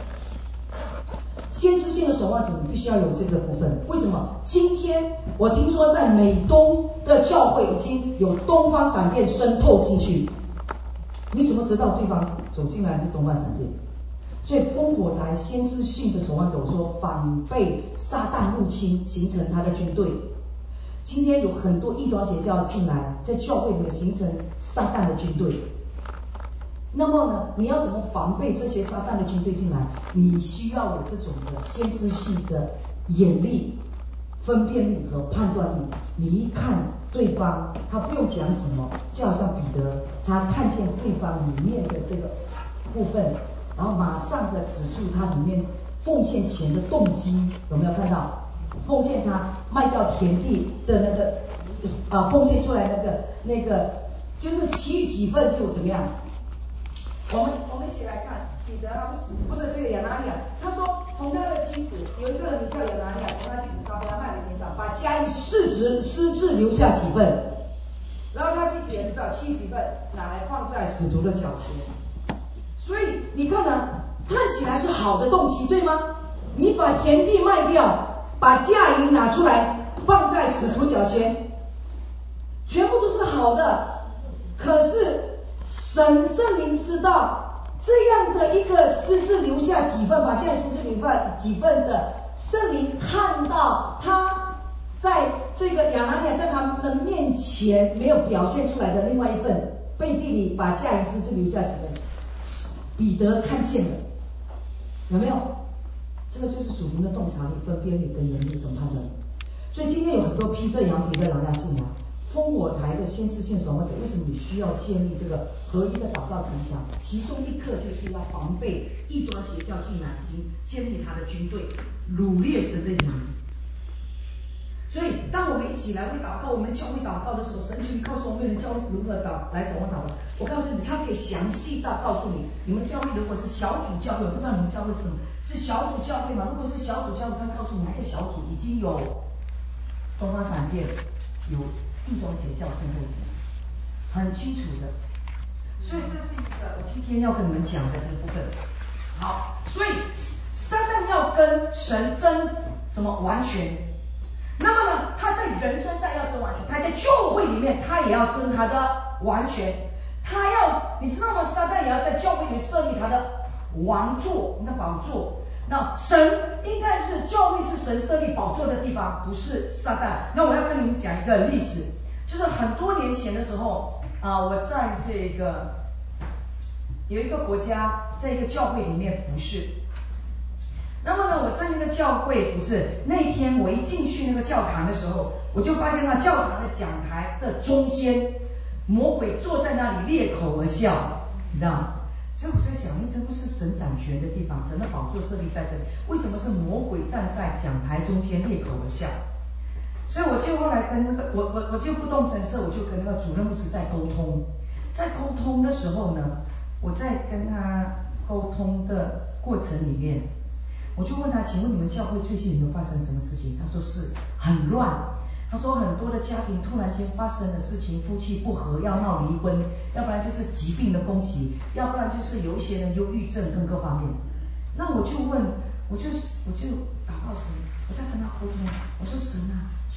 先知性的守望者，你必须要有这个部分。为什么？今天我听说在美东的教会已经有东方闪电渗透进去。你怎么知道对方走进来是东方闪电？所以烽火台先知性的守望者说，防备撒旦入侵，形成他的军队。今天有很多异端邪教进来，在教会里面形成撒旦的军队。那么呢，你要怎么防备这些撒旦的军队进来？你需要有这种的先知性的眼力、分辨力和判断力。你一看对方，他不用讲什么，就好像彼得，他看见对方里面的这个部分，然后马上的指出他里面奉献钱的动机。有没有看到？奉献他卖掉田地的那个啊、呃，奉献出来那个那个，就是其余几份就怎么样？我们我们一起来看彼得，他不是不是这个亚拿尼亚，他说同他的妻子有一个人名叫亚拿尼亚，同他妻子撒非拉卖了田场，把家里市值私自留下几份，然后他妻子也知道其余几份拿来放在使徒的脚前。所以你看呢，看起来是好的动机，对吗？你把田地卖掉，把价银拿出来放在使徒脚前，全部都是好的。可是神圣灵知道这样的一个私自留下几份，把价银私自留下几份的圣灵看到他在这个亚拿尼亚在他们面前没有表现出来的另外一份背地里把价银私自留下几份，彼得看见了，有没有？这个就是属灵的洞察力、分辨力跟眼力跟判断力。所以今天有很多披着羊皮的狼要进来，烽火台的先知性守望者，为什么你需要建立这个合一的祷告城墙？其中一课就是要防备异端邪教进来，行建立他的军队，掳掠神的羊。所以当我们一起来为祷告，我们教会祷告的时候，神求你告诉我们人教会如何祷来守望祷告。我告诉你，他可以详细到告诉你，你们教会如果是小组教会，我不知道你们教会是什么，是小组教会吗？如果是小组教会，他告诉你哪个小组已经有东方闪电，有异端邪教渗透进来，很清楚的。所以这是一个我今天要跟你们讲的这个部分。好，所以撒旦要跟神争什么完全？那么呢，他在人身上要争完全，他在教会里面他也要争他的完全。他要你知道吗？撒旦也要在教会里设立他的王座，你的宝座。那神应该是教会是神设立宝座的地方，不是撒旦。那我要跟你们讲一个例子，就是很多年前的时候啊、呃，我在这个有一个国家，在一个教会里面服侍。那么呢，我在那个教会服侍，那天我一进去那个教堂的时候，我就发现那教堂的讲台的中间，魔鬼坐在那里裂口而笑，你知道吗？所以我在想，这不是神掌权的地方，神的宝座设立在这里，为什么是魔鬼站在讲台中间裂口而笑？所以我就后来跟那个我我我就不动声色，我就跟那个主任牧师在沟通，在沟通的时候呢，我在跟他沟通的过程里面。我就问他，请问你们教会最近有没有发生什么事情？他说是很乱。他说很多的家庭突然间发生的事情，夫妻不和要闹离婚，要不然就是疾病的攻击，要不然就是有一些人忧郁症跟各方面。那我就问，我就我就祷告神，我在跟他沟通，我说神啊，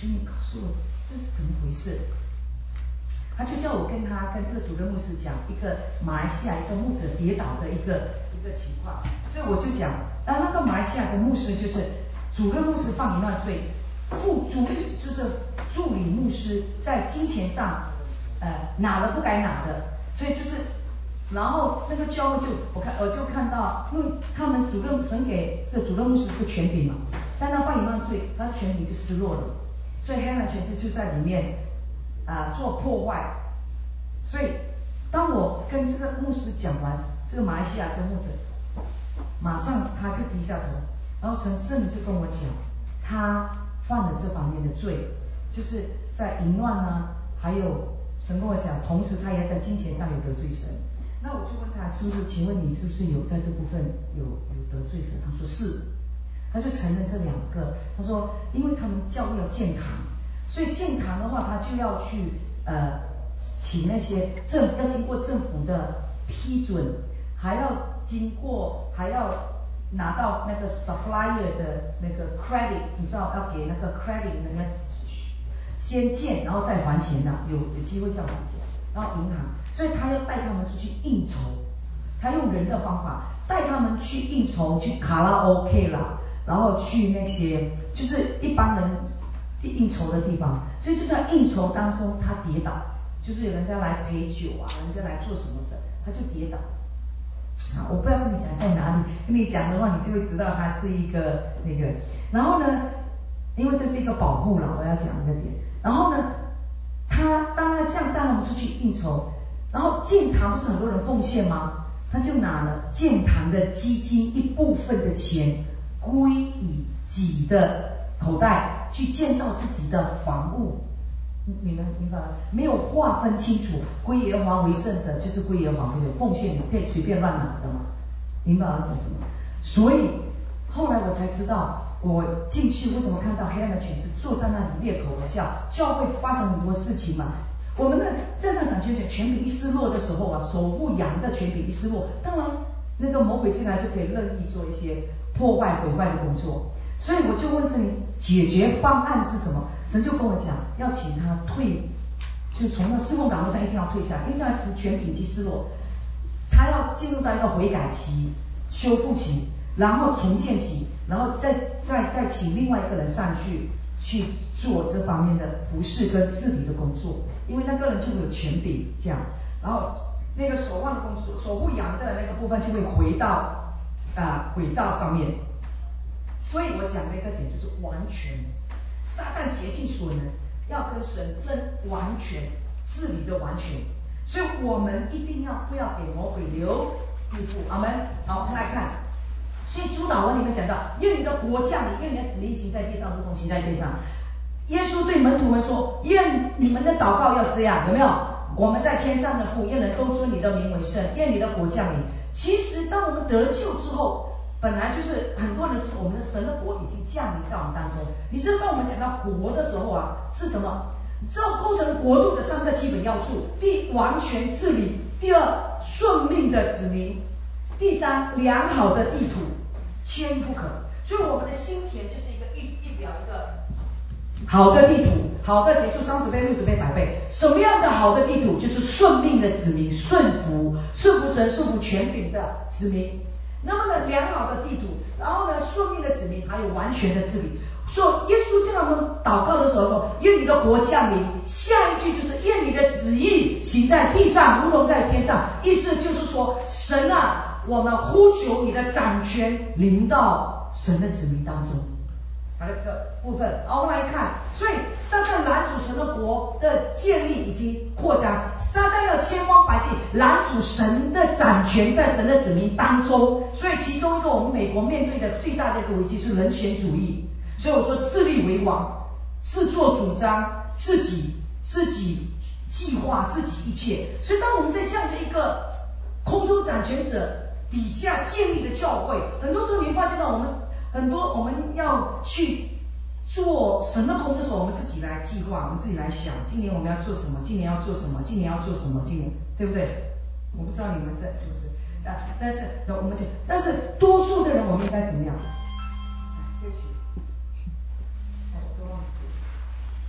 所以你告诉我这是怎么回事？他就叫我跟他跟这个主任牧师讲一个马来西亚一个牧者跌倒的一个一个情况，所以我就讲，那那个马来西亚的牧师就是主任牧师放淫乱罪，副主就是助理牧师在金钱上呃拿了不该拿的，所以就是，然后那个教会就我看我就看到，因为他们主任神给这主任牧师是个权柄嘛，但他放淫乱罪，他的权柄就失落了，所以黑暗权势就在里面啊、呃、做破坏。所以当我跟这个牧师讲完，这个马来西亚的牧者马上他就低下头，然后神圣就跟我讲，他犯了这方面的罪，就是在淫乱啊，还有神跟我讲，同时他也在金钱上有得罪神。那我就问他，是不是？请问你是不是有在这部分有有得罪神？他说是，他就承认这两个。他说，因为他们教会要建堂，所以建堂的话，他就要去呃请那些政要经过政府的批准，还要经过还要拿到那个 supplier 的那个 credit， 你知道要给那个 credit 人家先建，然后再还钱的，有有机会再还钱，然后银行，所以他要带他们出去应酬，他用人的方法带他们去应酬，去卡拉 OK 啦，然后去那些就是一般人应酬的地方，所以就在应酬当中他跌倒，就是有人家来陪酒啊，人家来做什么的，他就跌倒。啊，我不要跟你讲在哪里，跟你讲的话，你就会知道他是一个那个。然后呢，因为这是一个保护了，我要讲一个点。然后呢，他当他这样带他们出去应酬，然后建堂不是很多人奉献吗？他就拿了建堂的基金一部分的钱归以己的口袋去建造自己的房屋。你们明白吗？没有划分清楚，归耶和华为圣的，就是归耶和华为圣，奉献你可以随便乱拿的嘛？明白我要讲什么？所以后来我才知道，我进去为什么看到黑暗的权势坐在那里裂口而笑，教会发生很多事情嘛。我们的在上掌权者权柄一失落的时候啊，守护羊的权柄一失落，当然那个魔鬼进来就可以任意做一些破坏毁坏的工作。所以我就问神，解决方案是什么？神就跟我讲，要请他退，就从那侍奉岗位上一定要退下，因为那时权柄已经失落，他要进入到一个悔改期、修复期，然后重建期，然后再再再请另外一个人上去去做这方面的服事跟治理的工作，因为那个人就会有权柄这样，然后那个守望的工作、守护羊的那个部分就会回到啊、呃、轨道上面。所以我讲的一个点就是完全，撒旦竭尽所能要跟神争完全治理的完全，所以我们一定要不要给魔鬼留地步。阿们。好，我们来看，所以主祷文里面讲到，愿你的国降临，愿你的旨意行在地上，如同行在天上。耶稣对门徒们说，愿你们的祷告要这样，有没有？我们在天上的父，愿人都尊你的名为圣，愿你的国降临。其实当我们得救之后，本来就是很多人就是我们的神的国已经降临在我们当中。你知道当我们讲到国的时候啊，是什么？这构成国度的三个基本要素：第一，完全治理；第二，顺命的子民；第三，良好的地土，缺一不可。所以我们的心田就是一个一一表一个好的地土，好的结出三十倍、六十倍、百倍。什么样的好的地土？就是顺命的子民，顺服顺服神、顺服权柄的子民。那么呢，良好的地土，然后呢，顺命的子民，还有完全的治理。说耶稣叫他们祷告的时候说，愿你的国降临，下一句就是愿你的旨意行在地上，如同在天上。意思就是说，神啊，我们呼求你的掌权临到神的子民当中。好的，这个部分，好，我们来看，所以撒旦拦阻神的国的建立以及扩张，撒旦要千方百计拦阻神的掌权在神的子民当中。所以其中一个我们美国面对的最大的一个危机是人权主义。所以我说自立为王，自作主张，自己自己计划自己一切。所以当我们在这样的一个空中掌权者底下建立的教会，很多时候你会发现到我们很多我们要去做神的工的时候，我们自己来计划，我们自己来想，今年我们要做什么，今年要做什么，今年要做什么，今年对不对？我不知道你们在是不是啊？但是我们讲，但是多数的人我们应该怎么样？对不起，我都忘记了。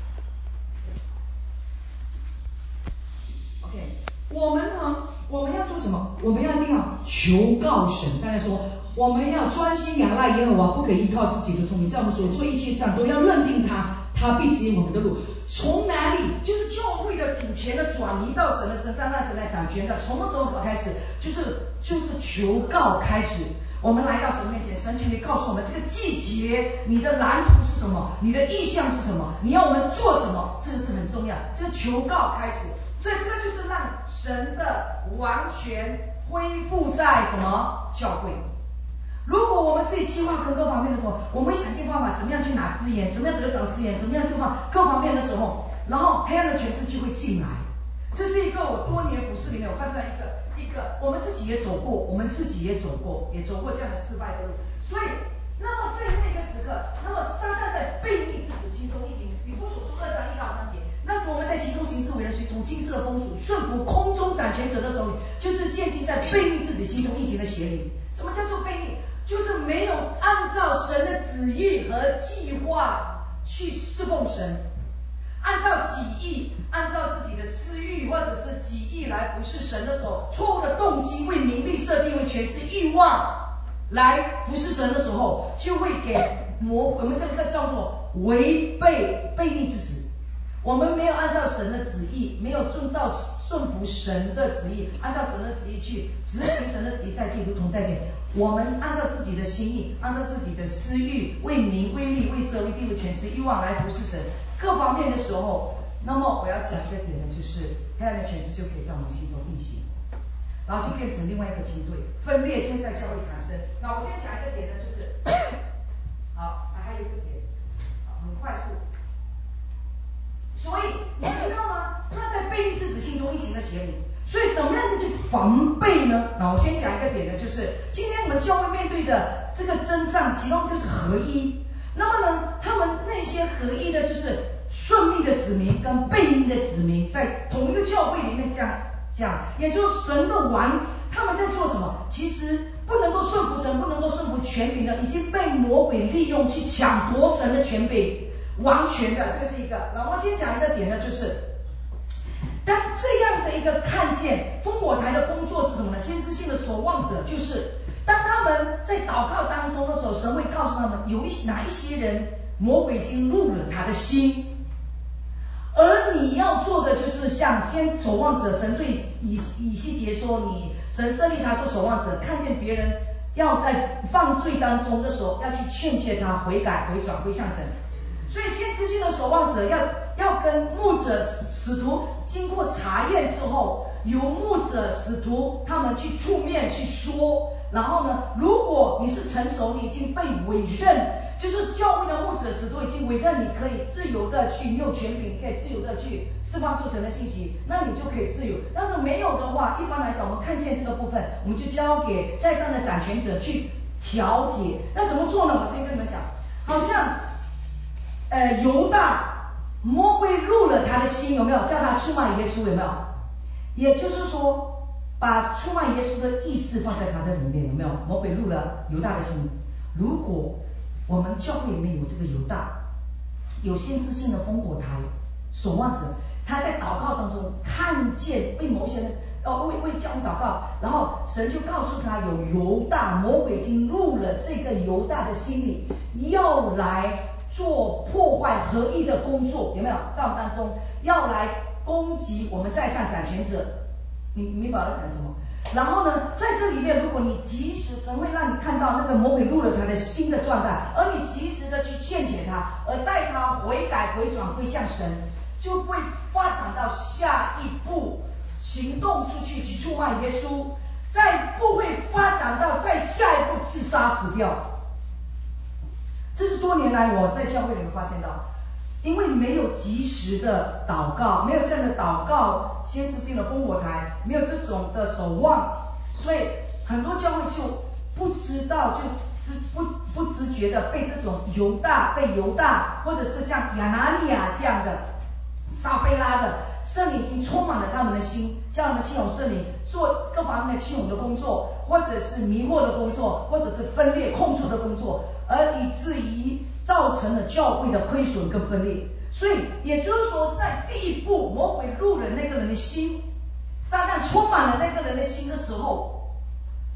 求告神。大家说，我们要专心仰赖耶和华，不可依靠自己的聪明，在我们所做一切上都要认定他，他必指引我们的路。从哪里？就是教会的主权的转移到神的身上，让神来掌权的。从什么时候开始？就是就是求告开始。我们来到神面前，神求你告诉我们这个季节你的蓝图是什么，你的意向是什么，你要我们做什么，这个是很重要。这个求告开始，所以这个就是让神的完全恢复在什么教会。如果我们自己计划跟各方面的时候，我们会想尽办法怎么样去拿资源，怎么样得着资源，怎么样计划各方面的时候，然后黑暗的权势就会进来。这是一个我多年服侍里面我看到一个一个我们自己也走过，我们自己也走过，也走过这样的失败的路。所以，那么在那个时刻，那么撒旦在悖逆之子心中一行，以弗所书二章一到三节，那时我们在其中行事为人随从今世的风俗，顺服空中掌权者的手里，就是现今在悖逆之子心中一行的邪灵。什么叫做悖逆？就是没有按照神的旨意和计划去侍奉神，按照己意，按照自己的私欲或者是己意来服侍神的时候，错误的动机为名利设定为权势欲望来服侍神的时候，就会给魔我们这个叫做违背悖逆之子。我们没有按照神的旨意，没有遵照顺服神的旨意，按照神的旨意去执行神的旨意在地如同在天。我们按照自己的心意，按照自己的私欲，为名为利为社为地为权势欲望来服侍神各方面的时候，那么我要讲一个点呢，就是黑暗的权势就可以在我们心中运行，然后就变成另外一个军队，分裂就会在教会产生。那我先讲一个点呢，就是好，还有一个点，好，很快速。所以你知道吗？他在悖逆之子心中运行的邪灵，所以怎么样的去防备呢？那我先讲一个点呢，就是今天我们教会面对的这个征战，其中就是合一。那么呢，他们那些合一的，就是顺命的子民跟悖逆的子民，在同一个教会里面这样讲，也就是神的完，他们在做什么？其实不能够顺服神，不能够顺服权柄的，已经被魔鬼利用去抢夺神的权柄。完全的，这个是一个。然后先讲一个点呢，就是当这样的一个看见，烽火台的工作是什么呢？先知性的守望者，就是当他们在祷告当中的时候，神会告诉他们有一哪一些人魔鬼已经入了他的心，而你要做的就是像先守望者，神对以以西结说，你神设立他做守望者，看见别人要在犯罪当中的时候，要去劝诫他悔改回转归向神。所以先知性的守望者要要跟牧者使徒经过查验之后，由牧者使徒他们去出面去说，然后呢，如果你是成熟，你已经被委任，就是教会的牧者使徒已经委任，你可以自由的去，你有权柄，可以自由的去释放出神的信息，那你就可以自由。但是没有的话，一般来讲我们看见这个部分，我们就交给在上的掌权者去调解。那怎么做呢？我先跟你们讲，好像呃，犹大魔鬼入了他的心，有没有叫他出卖耶稣？有没有？也就是说，把出卖耶稣的意思放在他的里面，有没有？魔鬼入了犹大的心。如果我们教会里面有这个犹大，有先知性的烽火台守望者，他在祷告当中看见为某些人呃为为教会祷告，然后神就告诉他有犹大，魔鬼已经入了这个犹大的心里，要来做破坏合一的工作，有没有？在我们当中要来攻击我们在上掌权者，你明白我在讲什么？然后呢，在这里面，如果你及时，神会让你看到那个魔鬼入了他的新的状态，而你及时的去劝解他，而带他悔改回转归向神，就会发展到下一步行动出去去出卖耶稣，再不会发展到再下一步自杀死掉。这是多年来我在教会里面发现到，因为没有及时的祷告，没有这样的祷告先知性的烽火台，没有这种的守望，所以很多教会就不知道，就知不不自觉的被这种犹大被犹大，或者是像亚拿尼亚这样的撒非拉的圣灵已经充满了他们的心，叫他们亲从圣灵，做各方面的亲从的工作，或者是迷惑的工作，或者是分裂控诉的工作，而以至于造成了教会的亏损跟分裂。所以也就是说，在第一步魔鬼入了那个人的心，撒旦充满了那个人的心的时候，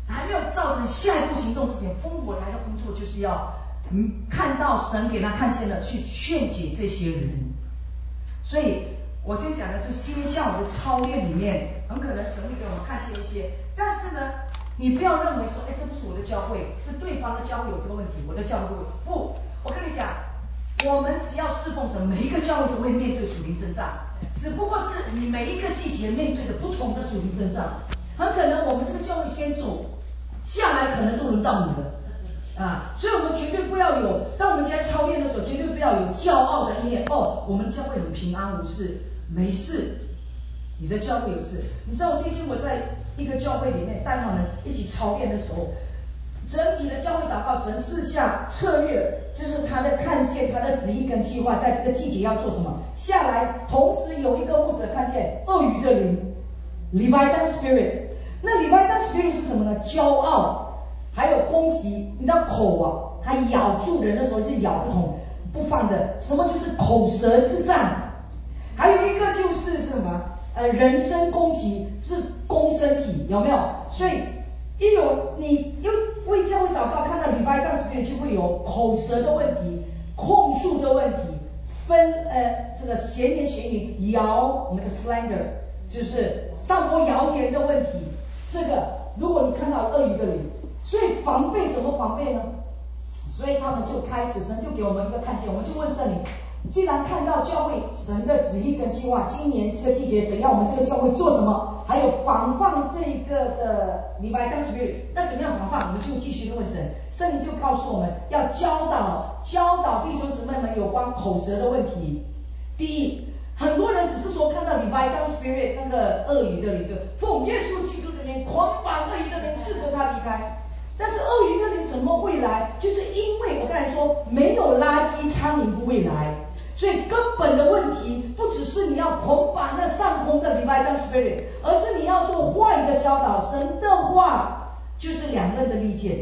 还没有造成下一步行动之前，风火台的工作就是要嗯看到神给他看见了，去劝解这些人。所以我先讲的就是今天下午的操练里面，很可能神会给我们看见一些，但是呢，你不要认为说，哎，这不是我的教会，是对方的教会有这个问题，我的教会不，不，我跟你讲，我们只要侍奉神，每一个教会都会面对属灵征战，只不过是你每一个季节面对的不同的属灵征战，很可能我们这个教会先走下来，可能都轮到你了。啊，所以我们绝对不要有，当我们在操练的时候，绝对不要有骄傲的一面。哦，我们的教会很平安无事，没事。你的教会有事。你知道，最近我在一个教会里面带他们一起操练的时候，整体的教会祷告，神赐下策略，就是他的看见，他的旨意跟计划，在这个季节要做什么。下来，同时有一个牧者看见鳄鱼的灵 ，Leviathan Spirit。那 Leviathan Spirit 是什么呢？骄傲。还有攻击，你知道口啊，它咬住人的时候是咬不同不放的，什么就是口舌之战。还有一个就是什么？呃，人身攻击是攻身体，有没有？所以一有你又为教会祷告，看到礼拜当时边就会有口舌的问题、控诉的问题、分呃这个闲言闲语、谣我们的 slander 就是上播谣言的问题。这个如果你看到鳄鱼的灵。所以防备怎么防备呢？所以他们就开始，神就给我们一个看见，我们就问圣灵，既然看到教会神的旨意跟计划，今年这个季节神要我们这个教会做什么，还有防范这个的礼拜当时日，那怎么样防范？我们就继续问神，圣灵就告诉我们要教导教导弟兄姊妹们有关口舌的问题。第一，很多人只是说看到礼拜当 spirit 那个鳄鱼的灵，就奉耶稣基督的名捆绑鳄鱼的灵，斥责他离开。但是鳄鱼的灵怎么会来？就是因为我刚才说没有垃圾，苍蝇不会来。所以根本的问题不只是你要捆绑那上空的 Leviathan Spirit， 而是你要做话语的教导。神的话就是两刃的利剑，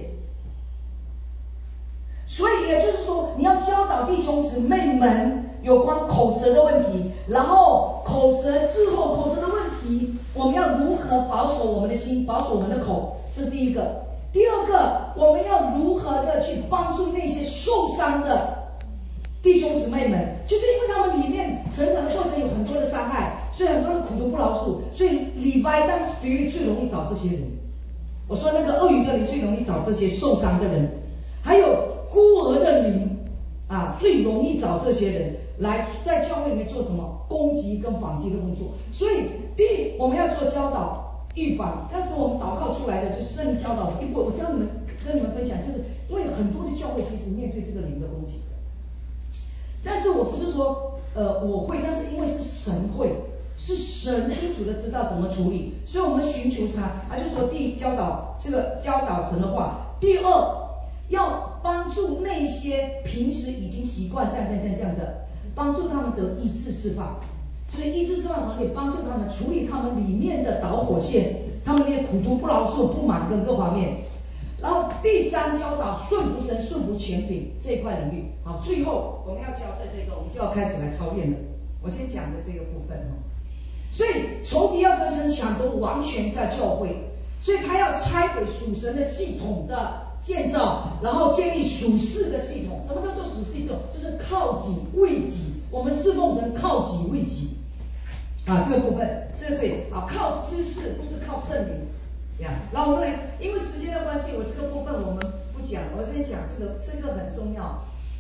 所以也就是说你要教导弟兄姊妹们有关口舌的问题，然后口舌之后口舌的问题，我们要如何保守我们的心，保守我们的口，这是第一个。第二个，我们要如何的去帮助那些受伤的弟兄姊妹们，就是因为他们里面成长的过程有很多的伤害，所以很多人苦读不饶恕，所以礼拜当 spirit 最容易找这些人。我说那个鳄鱼的灵最容易找这些受伤的人，还有孤儿的灵啊，最容易找这些人来在教会里面做什么攻击跟反击的工作。所以第一，我们要做教导预防，但是我们祷告出来的就是圣灵教导。一步我教你们跟你们分享，就是因为很多的教会其实面对这个灵的攻击，但是我不是说呃我会，但是因为是神会，是神清楚的知道怎么处理，所以我们寻求他。啊，就是说第一教导这个教导神的话，第二要帮助那些平时已经习惯这样这样这样这样的，帮助他们得医治释放。所以医治释放团体帮助他们处理他们里面的导火线，他们那些苦读不饶恕、不满跟各方面。然后第三教导顺服神、顺服权柄这一块领域。好，最后我们要教在这个，我们就要开始来操练了。我先讲的这个部分哦。所以仇敌要跟神抢夺完全在教会，所以他要拆毁属神的系统的建造，然后建立属世的系统。什么叫做属世系统？就是靠己为己。我们侍奉神靠己为己啊，这个部分，这个是啊靠知识，不是靠圣灵呀。然后我们因为时间的关系，我这个部分我们不讲，我先讲这个，这个很重要。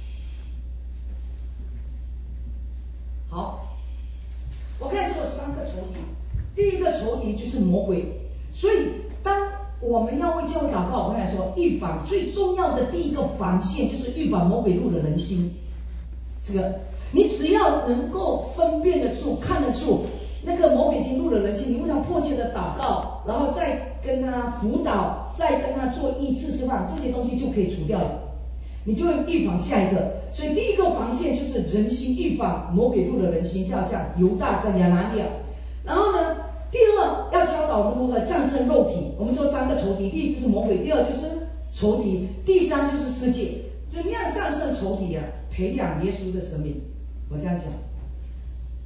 好，我刚才说了三个仇敌，第一个仇敌就是魔鬼。所以当我们要为教会祷告，我刚才说预防最重要的第一个防线就是预防魔鬼入了人心。这个你只要能够分辨得出、看得出那个魔鬼已经入了人心，你为他迫切的祷告，然后再跟他辅导，再跟他做医治释放，这些东西就可以除掉了，你就会预防下一个。所以第一个防线就是人心，预防魔鬼入了人心，就好像犹大跟亚拿尼亚。然后呢，第二要教导我们如何战胜肉体。我们说三个仇敌，第一就是魔鬼，第二就是仇敌，第三就是世界。怎么样战胜仇敌啊？培养耶稣的生命。我这样讲，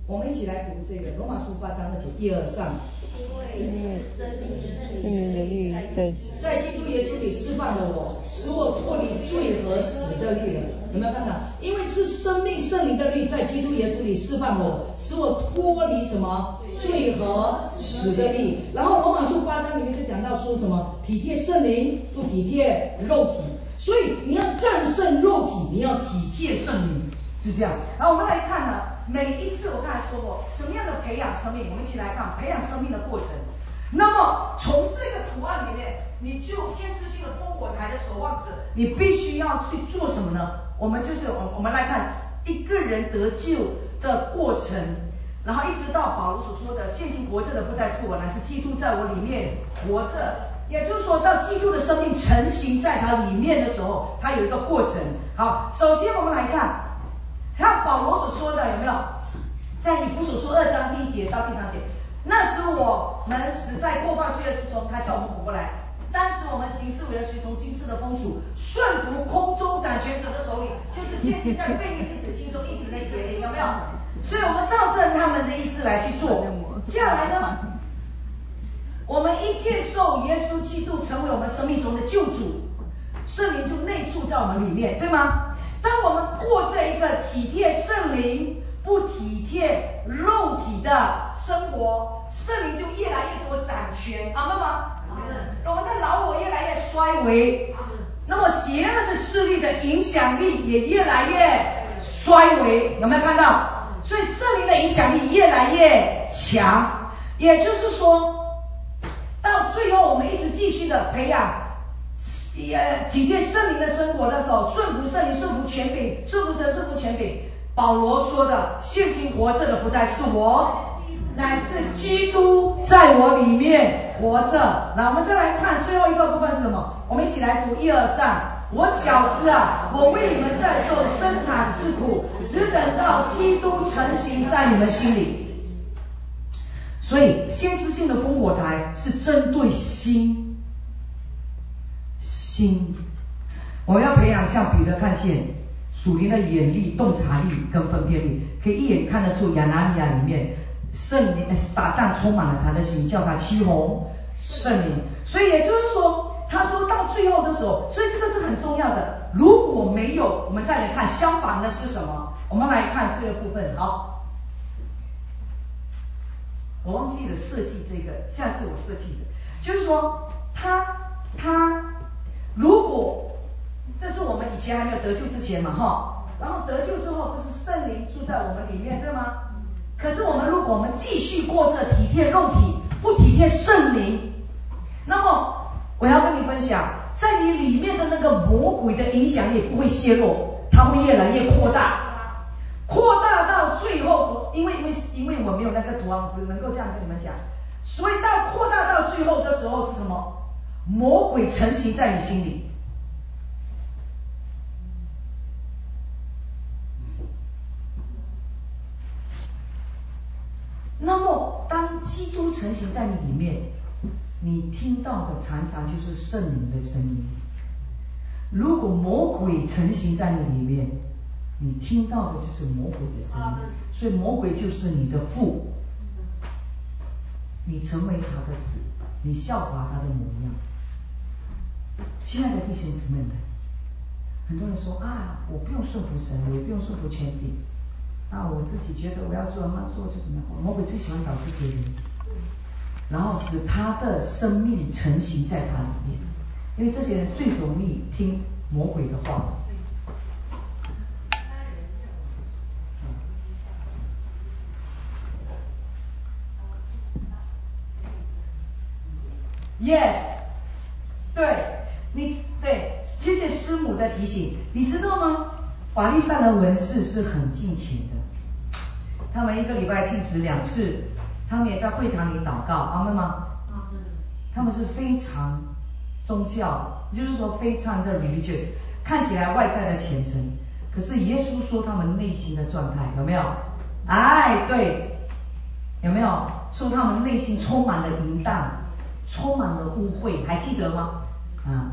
我们一起来读这个罗马书八章二节，一二三。 因为生命的律在在基督耶稣里释放了我，使我脱离罪和死的律了。有没有看到？因为是生命圣灵的律在基督耶稣里释放了我，使我脱离什么罪和死的律。然后罗马书八章里面就讲到说什么体贴圣灵，不体贴肉体。所以你要战胜肉体，你要体贴圣灵，就这样。 然后我们来看呢，每一次我刚才说过，怎么样的培养生命，我们一起来看培养生命的过程。那么从这个图案里面，你就先知性的烽火台的守望者，你必须要去做什么呢？我们就是我我们来看一个人得救的过程，然后一直到保罗所说的现今活着的不再是我，乃是基督在我里面活着。也就是说，到基督的生命成型在他里面的时候，他有一个过程。好，首先我们来看，看保罗所说的有没有？在以弗所书二章第一节到第三节，那时我们死在过犯罪恶之中，他叫我们活过来。当时我们行事为人随从今世的风俗，顺服空中掌权者的手里，就是现今在悖逆之子心中一直的邪灵，有没有？所以我们照着他们的意思来去做。接下来呢？我们一接受耶稣基督成为我们生命中的救主，圣灵就内住在我们里面，对吗？当我们过这一个体贴圣灵不体贴肉体的生活，圣灵就越来越多掌权，阿们吗？我们的老我越来越衰微，那么邪恶的势力的影响力也越来越衰微，有没有看到？所以圣灵的影响力越来越强，也就是说到最后我们一直继续的培养呃体贴圣灵的生活的时候，顺服圣灵，顺服权柄，顺服神，顺服权柄。保罗说的现今活着的不再是我，乃是基督在我里面活着。那我们再来看最后一个部分是什么？我们一起来读一二三。我小子啊，我为你们在受生产之苦，只等到基督成形在你们心里。所以先知性的烽火台是针对心心，我们要培养像彼得看见属灵的眼力、洞察力跟分辨力，可以一眼看得出亚拿尼亚里面圣灵撒旦充满了他的心，叫他欺哄圣灵。所以也就是说，他说到最后的时候，所以这个是很重要的。如果没有，我们再来看相反的是什么？我们来看这个部分。好，我忘记了设计这个，下次我设计的，就是说他他如果这是我们以前还没有得救之前嘛哈，然后得救之后不是圣灵住在我们里面对吗？可是我们如果我们继续过着体贴肉体不体贴圣灵，那么我要跟你分享，在你里面的那个魔鬼的影响力不会削弱，它会越来越扩大，扩大到最后，因为因为因为我没有那个图案，只能够这样跟你们讲，所以到扩大到最后的时候是什么？魔鬼成型在你心里。那么当基督成型在你里面，你听到的常常就是圣灵的声音。如果魔鬼成型在你里面，你听到的就是魔鬼的声音，所以魔鬼就是你的父，你成为他的子，你效法他的模样。亲爱的弟兄姊妹们，很多人说啊，我不用顺服神，我也不用顺服权柄，啊，我自己觉得我要做，那做就怎么样。魔鬼最喜欢找这些人，然后使他的生命成型在他里面，因为这些人最容易听魔鬼的话。Yes， 对，你对，谢谢师母的提醒。你知道吗？法利赛人文士是很敬虔的，他们一个礼拜禁食两次，他们也在会堂里祷告，阿们吗？他们是非常宗教，就是说非常的 religious， 看起来外在的虔诚，可是耶稣说他们内心的状态有没有？哎，对，有没有说他们内心充满了淫荡？充满了污秽，还记得吗？啊，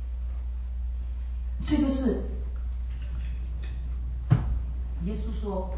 这个是耶稣说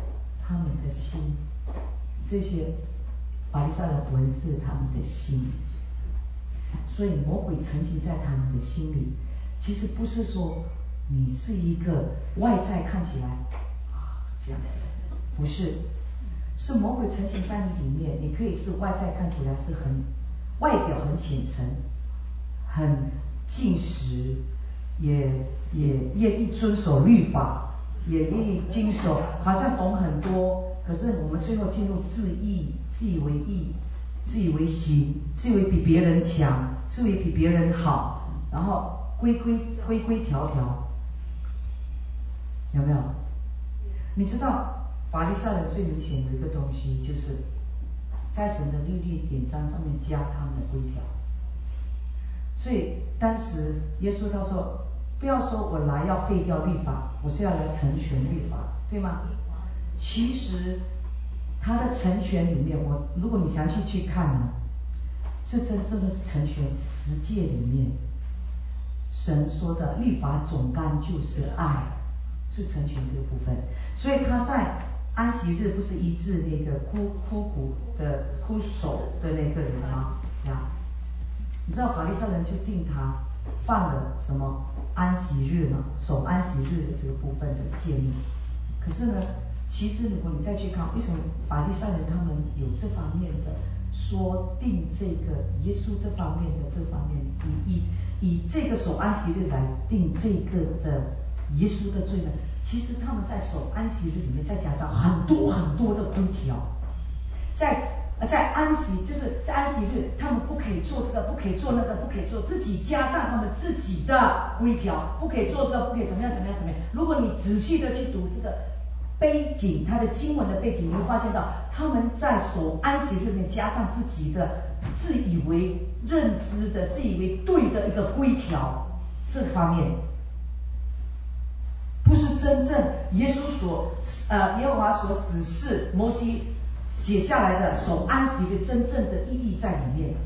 他们的心，这些法利赛人文士他们的心，所以魔鬼沉浸在他们的心里。其实不是说你是一个外在看起来啊这样，不是，是魔鬼沉浸在你里面。你可以是外在看起来是很外表很虔诚，很敬实，也也愿意遵守律法，也愿意经守，好像懂很多，可是我们最后进入自义，自以为义，自以为行，自以为比别人强，自以为比别人好，然后规规规规条条，有没有？你知道法利赛人最明显有一个东西，就是在神的律例典章上面加他们的规条。所以当时耶稣他说，不要说我来要废掉律法，我是要来成全律法，对吗？其实他的成全里面，我如果你详细去看呢，是真正的是成全十诫里面神说的律法总纲就是爱，是成全这个部分。所以他在安息日不是医治那个枯枯骨的枯手的那个人吗？呀，你知道法利赛人就定他犯了什么安息日嘛，守安息日的这个部分的诫命。可是呢，其实如果你再去看，为什么法利赛人他们有这方面的说定这个耶稣这方面的这方面，以以以这个守安息日来定这个的耶稣的罪呢？其实他们在守安息日里面再加上很多很多的规条，在在安息就是在安息日，他们不可以做这个，不可以做那个，不可以做，自己加上他们自己的规条，不可以做这个，不可以怎么样怎么样怎么样。如果你仔细的去读这个背景，它的经文的背景，你会发现到他们在守安息日里面加上自己的自以为认知的、自以为对的一个规条，这方面不是真正耶稣所呃耶和华所指示摩西写下来的守安息的真正的意义在里面。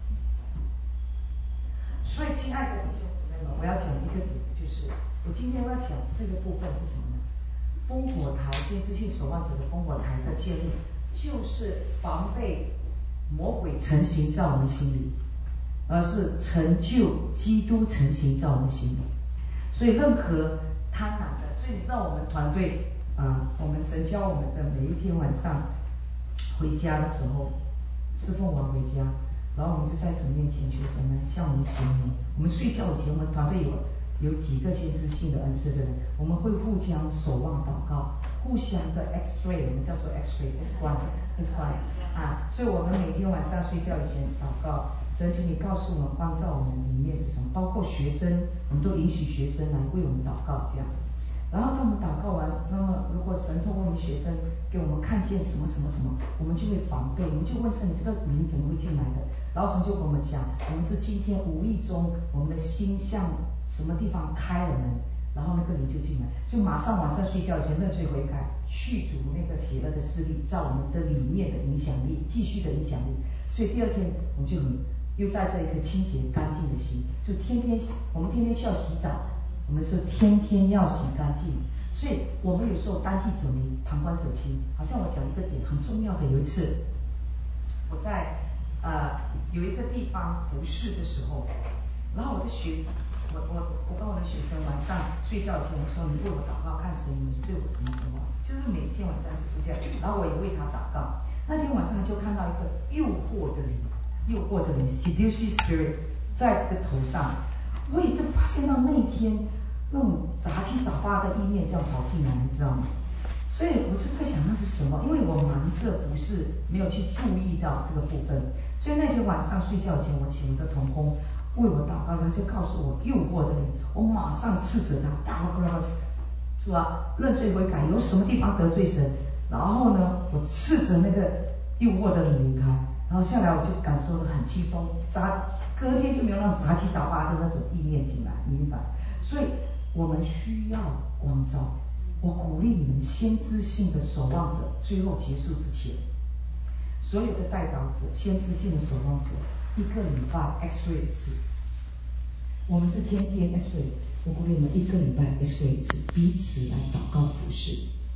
所以亲爱的弟兄姊妹们，我要讲一个点，就是我今天要讲这个部分是什么呢？烽火台先知性守望者的烽火台的建立，就是防备魔鬼成形在我们心里，而是成就基督成形在我们心里。所以任何贪婪的，所以你知道我们团队啊、呃，我们神教我们的每一天晚上回家的时候，侍奉完回家，然后我们就在神面前求神呢向我们显明。我们睡觉以前，我们团队有有几个先知性的恩赐的人，我们会互相守望祷告，互相的 X-ray， 我们叫做 X-ray X 光 X 光啊，所以我们每天晚上睡觉以前祷告，神请你告诉我们光照我们里面是什么，包括学生，我们都允许学生来为我们祷告这样。然后他们祷告完，那么如果神透过我们学生给我们看见什么什么什么，我们就会防备，我们就问神，你这个灵怎么会进来的？然后神就跟我们讲，我们是今天无意中我们的心向什么地方开了门，然后那个灵就进来，就马上晚上睡觉前认罪悔改，去除那个邪恶的势力在我们的里面的影响力，继续的影响力。所以第二天我们就很又在这一个清洁干净的心，就天天我们天天需要洗澡。我们说天天要洗干净，所以我们有时候单记者迷，旁观者清。好像我讲一个点很重要的，有一次我在呃有一个地方服侍的时候，然后我的学生，我我我跟我的学生晚上睡觉前，我说你为我祷告，看神你对我什么什么，就是每天晚上是这样，然后我也为他祷告。那天晚上就看到一个诱惑的灵，诱惑的灵 seducing spirit 在这个头上。我也是发现到那一天那种杂七杂八的意念这样跑进来，你知道吗？所以我就在想那是什么，因为我忙着不是没有去注意到这个部分。所以那天晚上睡觉前，我请我的同工为我祷告，他就告诉我诱惑的灵，我马上斥责他，哒啦啦啦，是吧？认罪悔改，有什么地方得罪神，然后呢，我斥责那个诱惑的灵离开，然后下来我就感受得很轻松，杂隔天就没有那种杂七杂八的那种意念进来，明白？所以我们需要光照。我鼓励你们先知性的守望者，最后结束之前，所有的代祷者，先知性的守望者，一个礼拜 X-ray 一次。我们是天天 X-ray， 我鼓励你们一个礼拜 X-ray 一次，彼此来祷告服事。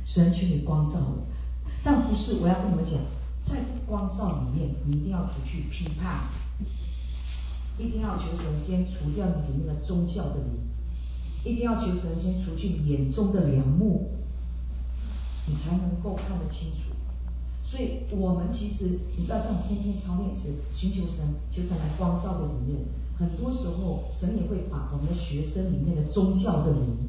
神求你光照我。但不是，我要跟你们讲，在这光照里面，你一定要除去批判，一定要求神先除掉你里面的宗教的灵，一定要求神先除去眼中的梁木，你才能够看得清楚。所以我们其实你知道，这样天天操练时寻求神，求神来光照的里面，很多时候神也会把我们的学生里面的宗教的灵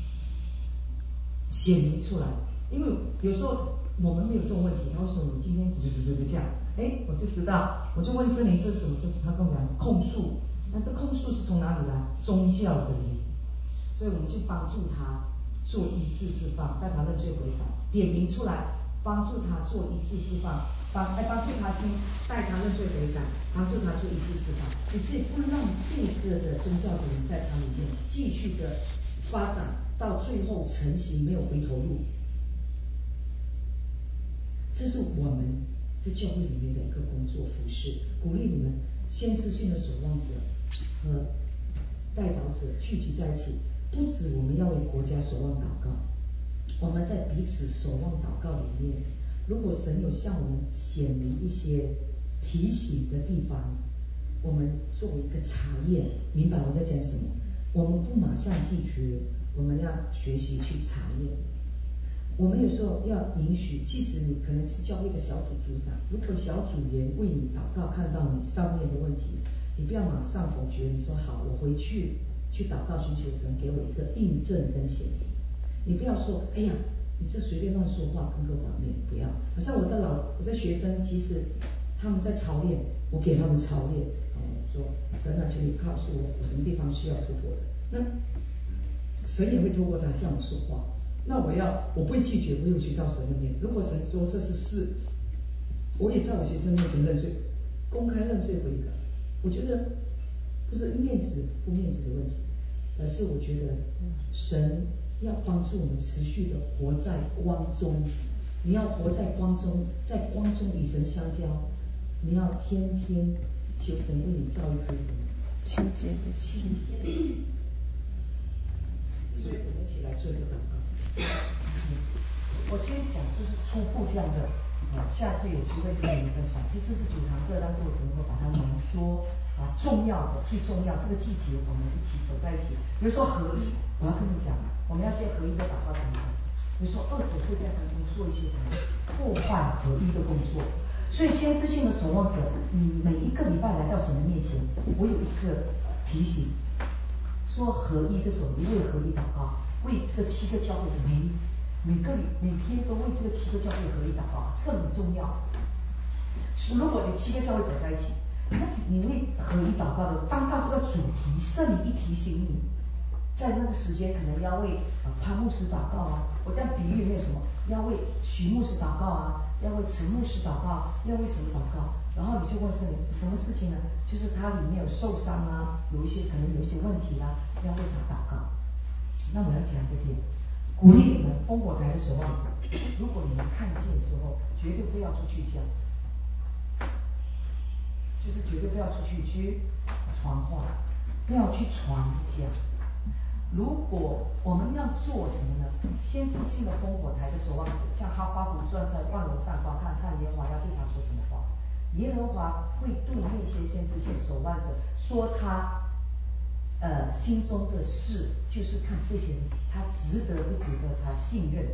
显明出来。因为有时候我们没有这种问题，他会说你今天怎么怎么怎么这样，哎，我就知道，我就问圣灵这是什么，就是他跟我讲控诉，那这控诉是从哪里来？宗教的灵，所以我们就帮助他做医治释放，带他认罪悔改，点名出来，帮助他做医治释放，帮来帮助他先带他认罪悔改，帮助他做医治释放，你自己不让这个的宗教的灵在他里面继续的发展，到最后成型没有回头路。这是我们在教会里面的一个工作服事，鼓励你们先知性的守望者和代祷者聚集在一起。不止我们要为国家守望祷告，我们在彼此守望祷告里面，如果神有向我们显明一些提醒的地方，我们作为一个查验，明白我在讲什么？我们不马上拒绝，我们要学习去查验。我们有时候要允许，即使你可能是教会的小组组长，如果小组员为你祷告，看到你上面的问题，你不要马上否决，你说好，我回去去祷告寻求神给我一个印证跟显明。你不要说，哎呀，你这随便乱说话，跟各方面不要。好像我的老我的学生，其实他们在操练，我给他们操练，哦，说神啊，求你告诉我，我什么地方需要突破的。那神也会透过他向我说话。那我要，我不会拒绝，我有去到神那边。如果神说这是是，我也在我学生面前认罪，公开认罪悔改。我觉得不是面子不面子的问题，而是我觉得神要帮助我们持续的活在光中。你要活在光中，在光中与神相交，你要天天求神为你造一颗什么清洁的心。 所以我们一起来做一个祷告。我先讲就是初步这样的，啊，下次有机会再跟你们分享。其实是九堂课，但是我只能够把它浓缩，把重要的、最重要这个季节我们一起走在一起。比如说合一，我要跟你讲，我们要借合一的祷告怎么讲？比如说二者会在当中做一些什么破坏合一的工作。所以先知性的守望者，你每一个礼拜来到神的面前，我有一个提醒。说合一的时候，你为合一祷告，为这七个教会每每个每天都为这个七个教会合一祷告，这个很重要。如果有七个教会走在一起，那你为合一祷告的，当到这个主题，圣灵一提醒你，在那个时间可能要为呃潘牧师祷告啊，我这样比喻没有什么，要为徐牧师祷告啊，要为陈牧师祷告，要为什么祷告？然后你就问圣灵，什么事情呢？就是他里面有受伤啊，有一些可能有一些问题啊，要为他祷告。那我要讲一点，鼓励你们烽火台的守望者，如果你们看见的时候，绝对不要出去讲，就是绝对不要出去去传话，不要去传讲。如果我们要做什么呢？先知性的烽火台的守望者，像哈巴谷站在万楼上观看，看耶和华要对他说什么话。耶和华会对那些先知性守望者说他呃心中的事，就是看这些人他值得不值得他信任。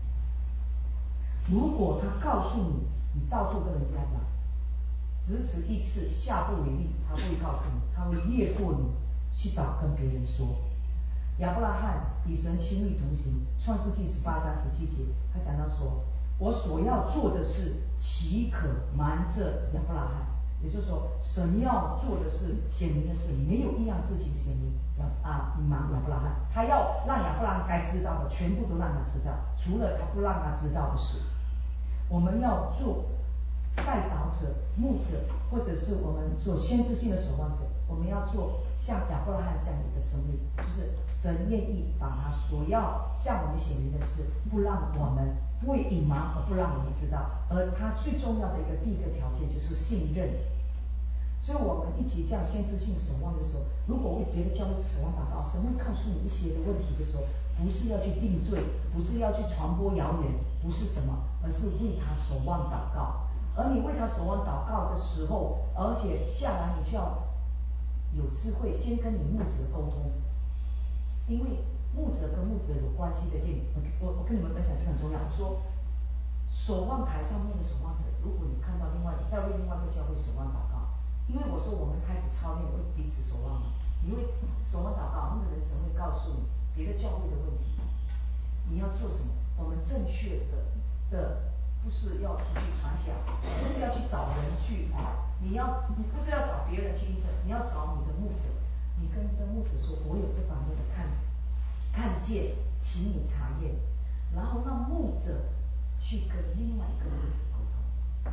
如果他告诉你，你到处跟人家讲，只此一次，下不为例，他会告诉你，他会越过你去找跟别人说。亚伯拉罕与神亲密同行，创世纪十八章十七节，他讲到说，我所要做的事，岂可瞒着亚伯拉罕？也就是说，神要做的事，显明的事，没有一样事情显明啊瞒亚伯拉罕。他要让亚伯拉罕该知道的，全部都让他知道，除了他不让他知道的事。我们要做代祷者、牧者，或者是我们做先知性的守望者，我们要做像亚伯拉罕这样的一个生命，就是神愿意把他所要向我们显明的事，不让我们不会隐瞒，而不让我们知道。而他最重要的一个第一个条件就是信任。 所以我们一起这样先知性守望的时候，如果为别的教会守望祷告，神会告诉你一些的问题的时候，不是要去定罪，不是要去传播谣言，不是什么，而是为他守望祷告。而你为他守望祷告的时候，而且下来你就要有智慧，先跟你牧者沟通，因为牧者跟牧者有关系的建立。我我我跟你们分享这个很重要。我说守望台上面的守望者，如果你看到另外在为另外一个教会守望祷告，因为我说我们开始操练为彼此守望嘛，你会守望祷告，那个人神会告诉你别的教会的问题，你要做什么？我们正确的的不是要出去传讲，不是要去找人去啊，你要你不是要找别人去印证，你要找你的牧者，你跟你的牧者说，我有这方面的看看见，请你查验，然后让牧者去跟另外一个牧者沟通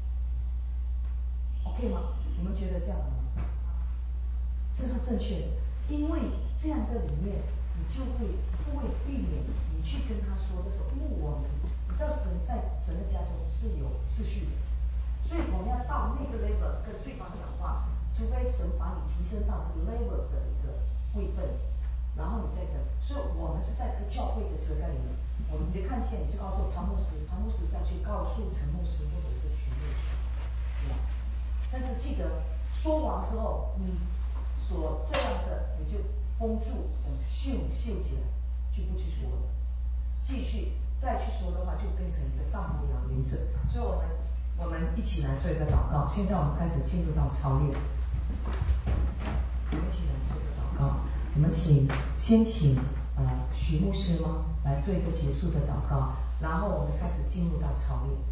，OK 吗？你们觉得这样好吗？这是正确的，因为这样的里面，你就会不会避免你去跟他说的时候，因为我们你知道神在神的家中是有次序的，所以我们要到那个 level 跟对方讲话，除非神把你提升到这个 level 的一个位分，然后你再跟，所以我们是在这个教会的遮盖里面，我们别看见你就告诉潘牧师，潘牧师再去告诉陈牧师或者是徐牧师，对吧？但是记得说完之后，你所这样的你就封住，等秀秀起来，就不去说了。继续再去说的话，就变成一个上播谣言者。所以我们我们一起来做一个祷告。现在我们开始进入到操练，我们一起来做一个祷告。我们请先请呃徐牧师吗来做一个结束的祷告，然后我们开始进入到操练。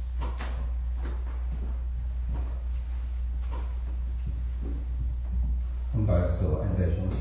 我们把手按在胸前，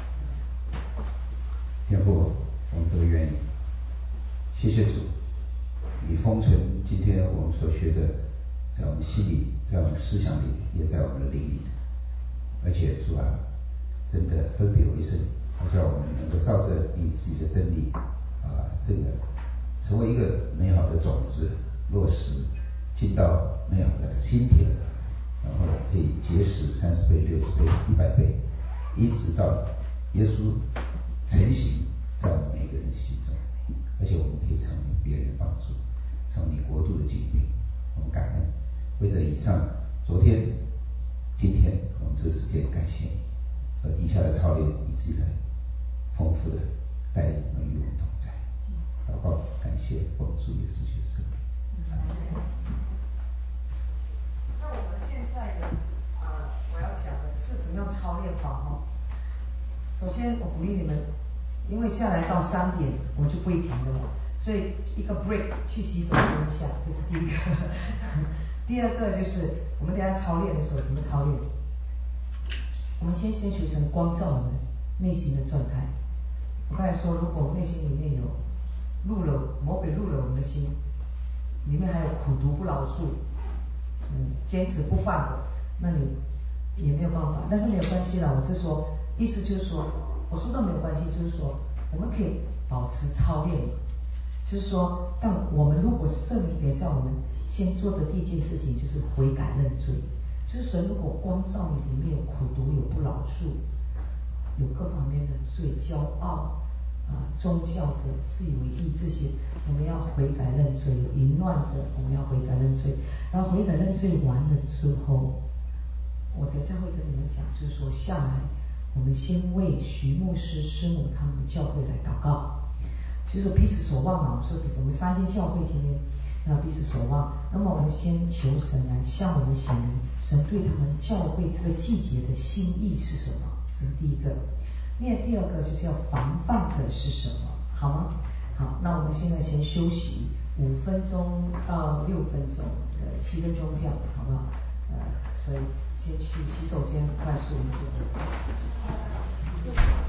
天父，我们都愿意。谢谢主，你封存今天我们所学的，在我们心里，在我们思想里，也在我们的灵里。而且主啊，真的分别为圣，好叫我们能够照着你自己的真理啊，这个成为一个美好的种子，落实进到美好的心田，然后可以结实三十倍、六十倍、一百倍，一直到耶稣成型在我们每个人心中，而且我们可以成为别人的帮助，成为你国度的精兵。我们感恩，为这以上昨天、今天我们这个时间感谢你，和底下的操练你自己来丰富的带领我们与我们同在。祷告，感谢奉主耶稣基督的圣名。 那我们现在呢，呃，我要讲的是怎么样操练法哈。首先，我鼓励你们，因为下来到三点我就不会停的了，所以一个 break 去洗手间一下，这是第一个。第二个就是我们等下操练的时候怎么操练？我们先先求神光照我们内心的状态。我刚才说，如果我们内心里面有入了魔鬼入了我们的心，里面还有苦毒不饶恕，嗯，坚持不放的，那你也没有办法。但是没有关系了，我是说，意思就是说，我说的没有关系，就是说，我们可以保持操练，就是说，但我们如果圣灵给上我们先做的第一件事情就是悔改认罪，就是神如果光照你里面有苦毒、有不饶恕，有各方面的罪、骄傲啊、宗教的自以为意这些，我们要悔改认罪；有淫乱的，我们要悔改认罪。然后悔改认罪完了之后，我等一下会跟你们讲，就是说下来，我们先为徐牧师师母他们的教会来祷告，就是说彼此守望嘛。我们说我们三间教会今天要彼此守望，那么我们先求神来向我们显明神对他们教会这个季节的心意是什么，这是第一个。那第二个就是要防范的是什么，好吗？好，那我们现在先休息五分钟到六分钟，呃，七分钟这样，好不好？呃，所以先去洗手间快速的。